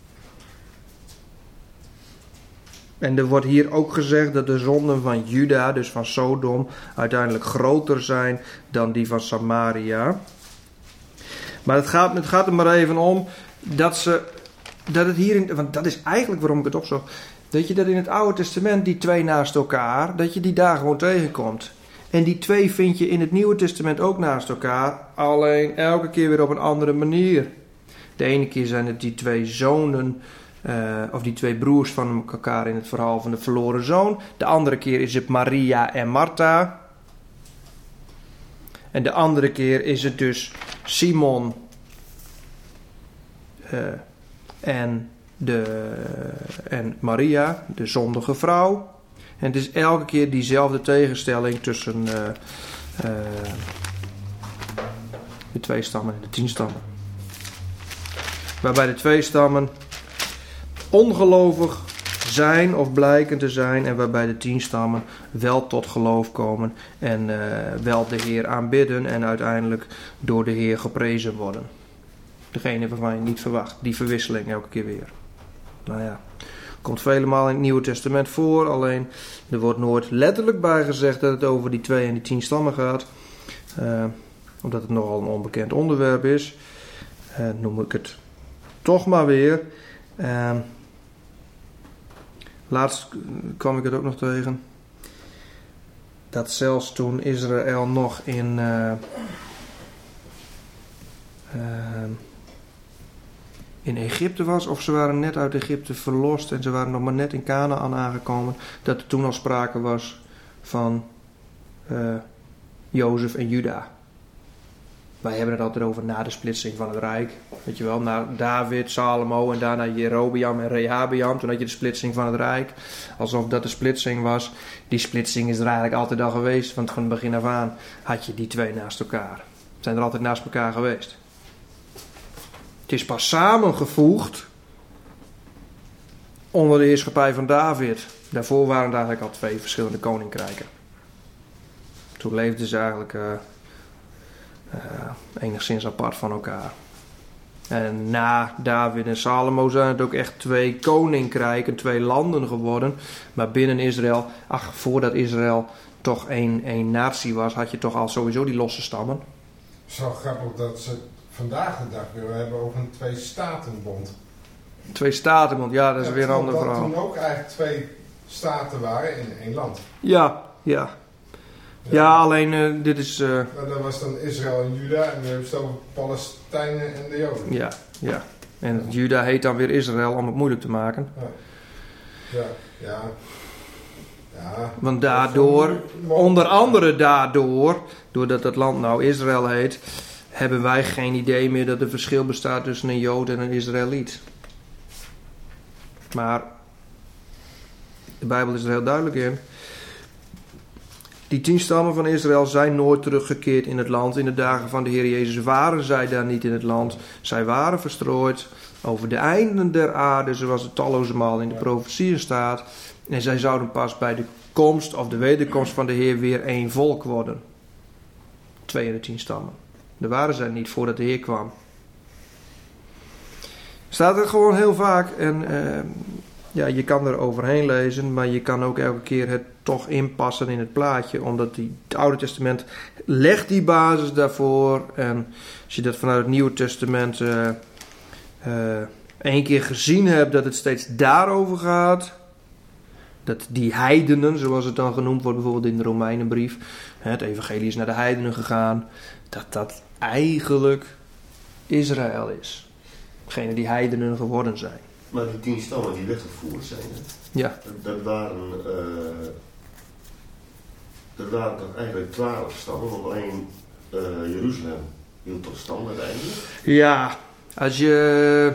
En er wordt hier ook gezegd dat de zonden van Juda, dus van Sodom, uiteindelijk groter zijn dan die van Samaria. Maar het gaat er maar even om dat het hierin, want dat is eigenlijk waarom ik het opzocht, dat je dat in het Oude Testament, die twee naast elkaar, dat je die daar gewoon tegenkomt. En die twee vind je in het Nieuwe Testament ook naast elkaar. Alleen elke keer weer op een andere manier. De ene keer zijn het die twee zonen, of die twee broers van elkaar in het verhaal van de verloren zoon. De andere keer is het Maria en Martha. En de andere keer is het dus Simon en Maria, de zondige vrouw. En het is elke keer diezelfde tegenstelling tussen de 2 stammen en de 10 stammen. Waarbij de 2 stammen ongelovig zijn of blijken te zijn. En waarbij de 10 stammen wel tot geloof komen. En wel de Heer aanbidden. En uiteindelijk door de Heer geprezen worden. Degene waarvan je niet verwacht. Die verwisseling elke keer weer. Nou ja. Komt vele malen in het Nieuwe Testament voor. Alleen er wordt nooit letterlijk bij gezegd dat het over die 2 en die 10 stammen gaat. Omdat het nogal een onbekend onderwerp is. Noem ik het toch maar weer. Laatst kwam ik het ook nog tegen. Dat zelfs toen Israël nog in Egypte was, of ze waren net uit Egypte verlost en ze waren nog maar net in Kanaän aangekomen, dat er toen al sprake was van Jozef en Juda. Wij hebben het altijd over na de splitsing van het Rijk. Weet je wel, na David, Salomo en daarna Jerobeam en Rehabeam. Toen had je de splitsing van het Rijk. Alsof dat de splitsing was. Die splitsing is er eigenlijk altijd al geweest. Want van het begin af aan had je die 2 naast elkaar. Zijn er altijd naast elkaar geweest. Het is pas samengevoegd onder de heerschappij van David. Daarvoor waren het eigenlijk al 2 verschillende koninkrijken. Toen leefden ze eigenlijk enigszins apart van elkaar. En na David en Salomo zijn het ook echt 2 koninkrijken, 2 landen geworden. Maar binnen Israël, voordat Israël toch één natie was, had je toch al sowieso die losse stammen. Zo grappig dat ze vandaag de dag weer hebben over een 2-statenbond. 2-statenbond, ja, dat is weer een ander verhaal. Dat toen ook eigenlijk 2 staten waren in 1 land. Ja, alleen dit is... Dat was dan Israël en Juda en nu hebben ze het over Palestijnen en de Joden. Ja. En Juda heet dan weer Israël om het moeilijk te maken. Ja. Want daardoor, onder andere daardoor, doordat het land nou Israël heet, hebben wij geen idee meer dat er verschil bestaat tussen een Jood en een Israëliet. Maar de Bijbel is er heel duidelijk in. Die 10 stammen van Israël zijn nooit teruggekeerd in het land. In de dagen van de Heer Jezus waren zij daar niet in het land. Zij waren verstrooid over de einden der aarde, zoals het talloze maal in de profetieën staat. En zij zouden pas bij de komst of de wederkomst van de Heer weer 1 volk worden. 2 en de 10 stammen. Daar waren zij niet voordat de Heer kwam. Staat er gewoon heel vaak. En je kan er overheen lezen, maar je kan ook elke keer het toch inpassen in het plaatje. Omdat het Oude Testament legt die basis daarvoor. En als je dat vanuit het Nieuwe Testament 1 keer gezien hebt, dat het steeds daarover gaat. Dat die heidenen, zoals het dan genoemd wordt, bijvoorbeeld in de Romeinenbrief. Het evangelie is naar de heidenen gegaan. Dat eigenlijk Israël is. Degene die heidenen geworden zijn. Maar die 10 stammen die weggevoerd zijn, hè? Ja. Dat waren toch eigenlijk 12 stammen, want alleen Jeruzalem hield toch stand uiteindelijk? Ja, als je...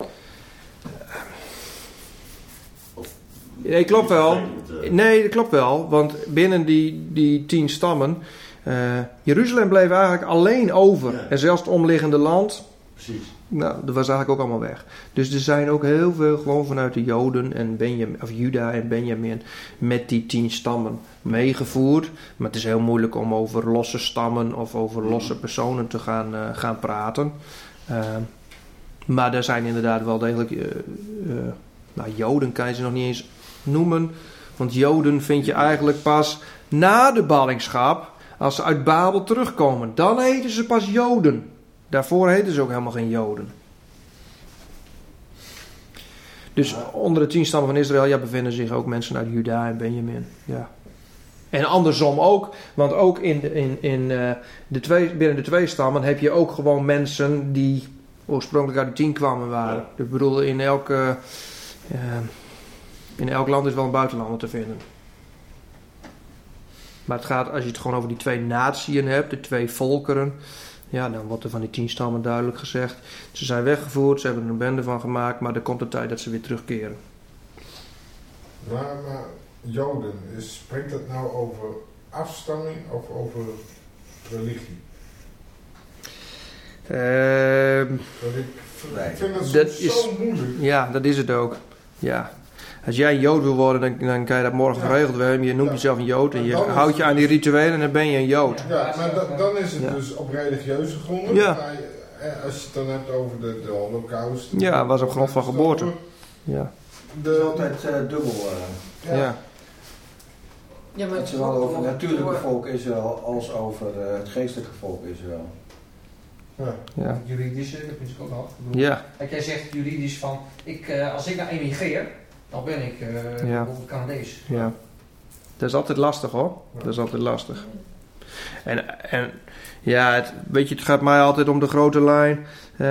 Nee, klopt wel. Nee, dat klopt wel, want binnen die 10 stammen, Jeruzalem bleef eigenlijk alleen over. Ja. En zelfs het omliggende land, precies. Nou, dat was eigenlijk ook allemaal weg. Dus er zijn ook heel veel gewoon vanuit de Joden en Juda en Benjamin met die 10 stammen meegevoerd. Maar het is heel moeilijk om over losse stammen of over losse personen te gaan praten. Maar er zijn inderdaad wel degelijk... Joden kan je ze nog niet eens noemen. Want Joden vind je eigenlijk pas na de ballingschap, als ze uit Babel terugkomen. Dan heten ze pas Joden. Daarvoor heten ze ook helemaal geen Joden. Dus onder de 10 stammen van Israël bevinden zich ook mensen uit Juda en Benjamin. Ja. En andersom ook, want ook binnen de twee stammen heb je ook gewoon mensen die oorspronkelijk uit de 10 kwamen waren. Ja. Ik bedoel, in elk land is wel een buitenlander te vinden. Maar het gaat, als je het gewoon over die 2 natieën hebt, de 2 volkeren, ja, dan wordt er van die 10 stammen duidelijk gezegd. Ze zijn weggevoerd, ze hebben er een bende van gemaakt, maar er komt een tijd dat ze weer terugkeren. Maar Joden, spreekt dat nou over afstamming of over religie? Ik vind dat zo moeilijk. Ja, dat is het ook. Ja. Als jij een Jood wil worden, dan kan je dat morgen geregeld hebben. Je noemt jezelf een Jood en je houdt je aan die rituelen en dan ben je een Jood. Ja, maar dan is het dus op religieuze gronden. Ja. Als je het dan hebt over de Holocaust. Ja, was op grond van geboorte. Ja. Het is altijd dubbel. Ja. Ja, maar het zowel over het natuurlijke volk Israël als over het geestelijke volk Israël. Ja. Juridische, dat vind ik ook al. Ja. Kijk, jij zegt juridisch van, als ik nou emigreer, dan ben ik bijvoorbeeld Canadees. Ja. Dat is altijd lastig hoor. Dat is altijd lastig. En ja, weet je, het gaat mij altijd om de grote lijn.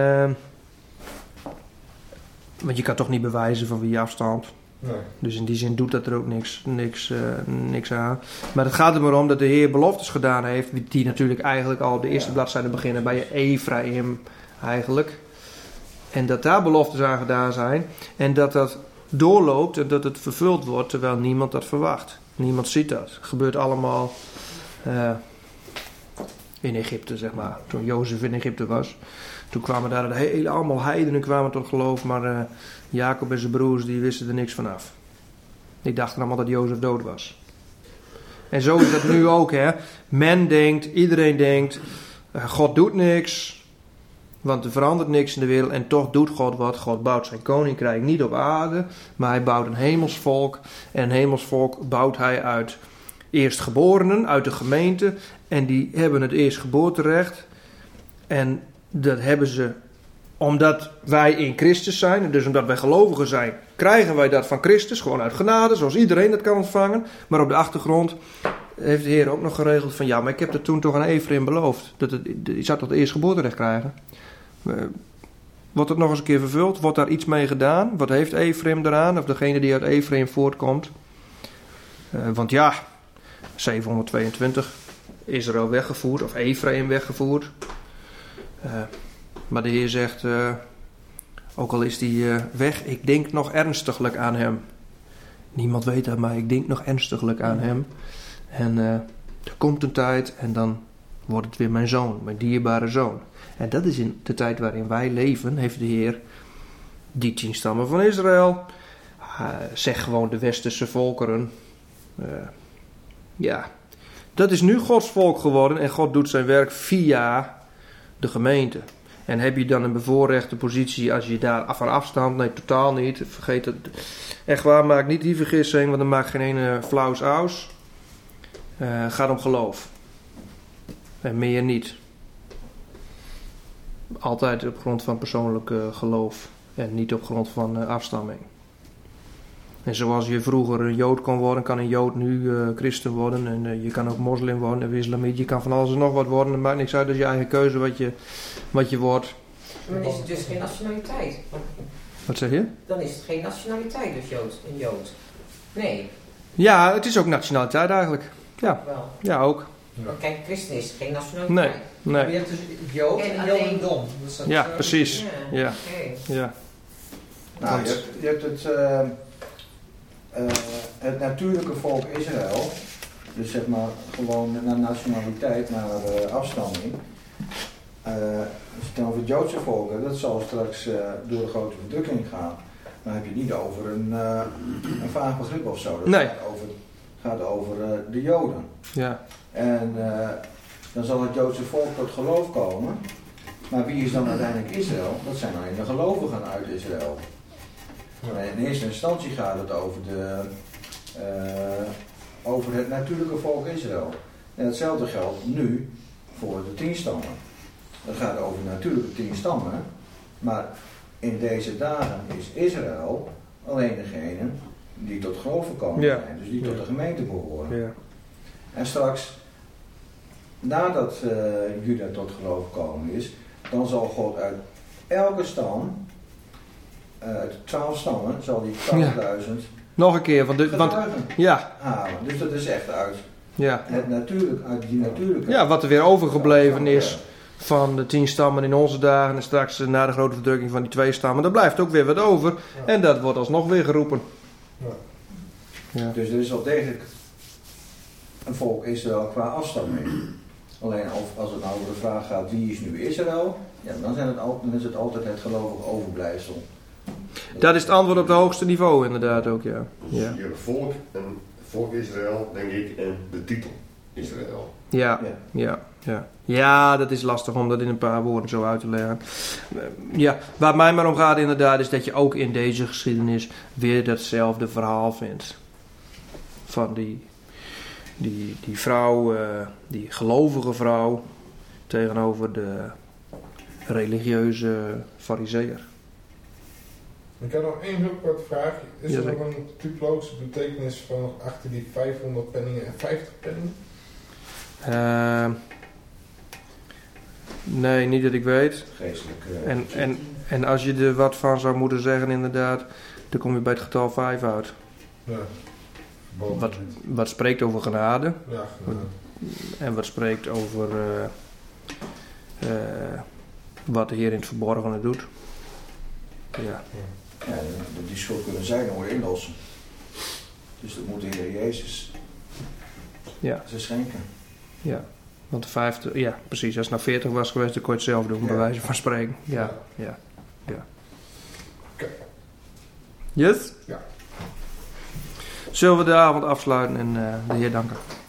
Want je kan toch niet bewijzen van wie je afstamt. Nee. Dus in die zin doet dat er ook niks aan. Maar het gaat er maar om dat de Heer beloftes gedaan heeft. Die natuurlijk eigenlijk al op de eerste bladzijde beginnen bij Ephraim eigenlijk. En dat daar beloftes aan gedaan zijn. En dat doorloopt en dat het vervuld wordt terwijl niemand dat verwacht. Niemand ziet dat. Het gebeurt allemaal in Egypte, zeg maar. Toen Jozef in Egypte was. Toen kwamen daar allemaal heidenen kwamen tot geloof. Maar Jacob en zijn broers die wisten er niks van af. Die dachten allemaal dat Jozef dood was. En zo is dat nu ook. Hè. Men denkt, iedereen denkt, God doet niks. Want er verandert niks in de wereld. En toch doet God wat. God bouwt zijn koninkrijk niet op aarde. Maar hij bouwt een hemelsvolk. En een hemelsvolk bouwt hij uit eerstgeborenen, uit de gemeente. En die hebben het eerstgeboorterecht. En dat hebben ze omdat wij in Christus zijn. Dus omdat wij gelovigen zijn, krijgen wij dat van Christus. Gewoon uit genade, zoals iedereen dat kan ontvangen. Maar op de achtergrond heeft de Heer ook nog geregeld van... ja, maar ik heb het toen toch aan Ephraim beloofd. Die zou toch het eerstgeboorterecht krijgen. Wordt het nog eens een keer vervuld? Wordt daar iets mee gedaan? Wat heeft Ephraim eraan? Of degene die uit Ephraim voortkomt? Want ja, 722 Israël weggevoerd. Of Ephraim weggevoerd. Maar de Heer zegt... ook al is die weg, ik denk nog ernstiglijk aan hem. Niemand weet dat, maar ik denk nog ernstiglijk aan hem. En er komt een tijd en dan wordt het weer mijn zoon, mijn dierbare zoon. En dat is in de tijd waarin wij leven, heeft de Heer die 10 stammen van Israël. Zeg gewoon de westerse volkeren. Ja, dat is nu Gods volk geworden en God doet zijn werk via de gemeente. En heb je dan een bevoorrechte positie als je daar van afstamt? Nee, totaal niet. Vergeet het. Echt waar, maak niet die vergissing, want dan maakt geen ene flauws aus. Gaat om geloof. En meer niet. Altijd op grond van persoonlijk geloof. En niet op grond van afstamming. En zoals je vroeger een Jood kon worden, kan een Jood nu christen worden. En je kan ook moslim worden of islamiet. Je kan van alles en nog wat worden. Het maakt niks uit, dat is je eigen keuze wat je wordt. Maar dan is het dus geen nationaliteit. Wat zeg je? Dan is het geen nationaliteit, dus een Jood. Nee. Ja, het is ook nationaliteit eigenlijk. Ja, wel. Ja ook. Maar kijk, christen is geen nationaliteit. Nee. Maar je hebt dus Jood en Jodendom. Dus ja, precies. Ja. Ja. Nou, je hebt het natuurlijke volk Israël, dus zeg maar gewoon naar nationaliteit, naar afstamming. Als je het over het Joodse volk, dat zal straks door de grote verdrukking gaan. Dan heb je het niet over een vaag begrip of zo. Dat gaat over de Joden. Ja. En dan zal het Joodse volk tot geloof komen. Maar wie is dan uiteindelijk Israël? Dat zijn alleen de gelovigen uit Israël. In eerste instantie gaat het over het natuurlijke volk Israël. En hetzelfde geldt nu voor de 10 stammen. Het gaat over natuurlijke 10 stammen. Maar in deze dagen is Israël alleen degene die tot geloof gekomen zijn. Dus die tot de gemeente behoren. Ja. En straks, nadat Juda tot geloof gekomen is, dan zal God uit elke stam, uit 12 stammen, zal die 12.000 nog een keer, want halen. Dus dat is echt uit het natuurlijk, uit die natuurlijke. Ja, wat er weer overgebleven is van de 10 stammen in onze dagen en straks na de grote verdrukking van die 2 stammen, daar blijft ook weer wat over. Ja. En dat wordt alsnog weer geroepen. Ja. Dus er is wel degelijk een volk Israël qua afstamming. Alleen als het nou over de vraag gaat wie is nu Israël, dan is het altijd het gelovige overblijfsel. Dat is het antwoord op het hoogste niveau inderdaad ook, ja. Dus je hebt volk Israël, denk ik, en de titel Israël. Ja, dat is lastig om dat in een paar woorden zo uit te leggen. Ja, waar mij maar om gaat inderdaad is dat je ook in deze geschiedenis weer datzelfde verhaal vindt. Van die vrouw, die gelovige vrouw tegenover de religieuze farizeeër. Ik heb nog één heel kort vraag. Is er nog een typologische betekenis van achter die 500 penningen en 50 penningen? Nee, niet dat ik weet. Geestelijk. En als je er wat van zou moeten zeggen inderdaad, dan kom je bij het getal 5 uit. Ja. Wat spreekt over genade. Ja, genade. En wat spreekt over wat de Heer in het verborgene doet. Ja. Ja, die schuld kunnen zij nog inlossen. Dus dat moet de Heer Jezus ze schenken. Ja, want de 50, ja precies, als het nou 40 was geweest, dan kon je het zelf doen, bij wijze van spreken. Ja. Okay. Yes? Ja. Zullen we de avond afsluiten en de Heer danken?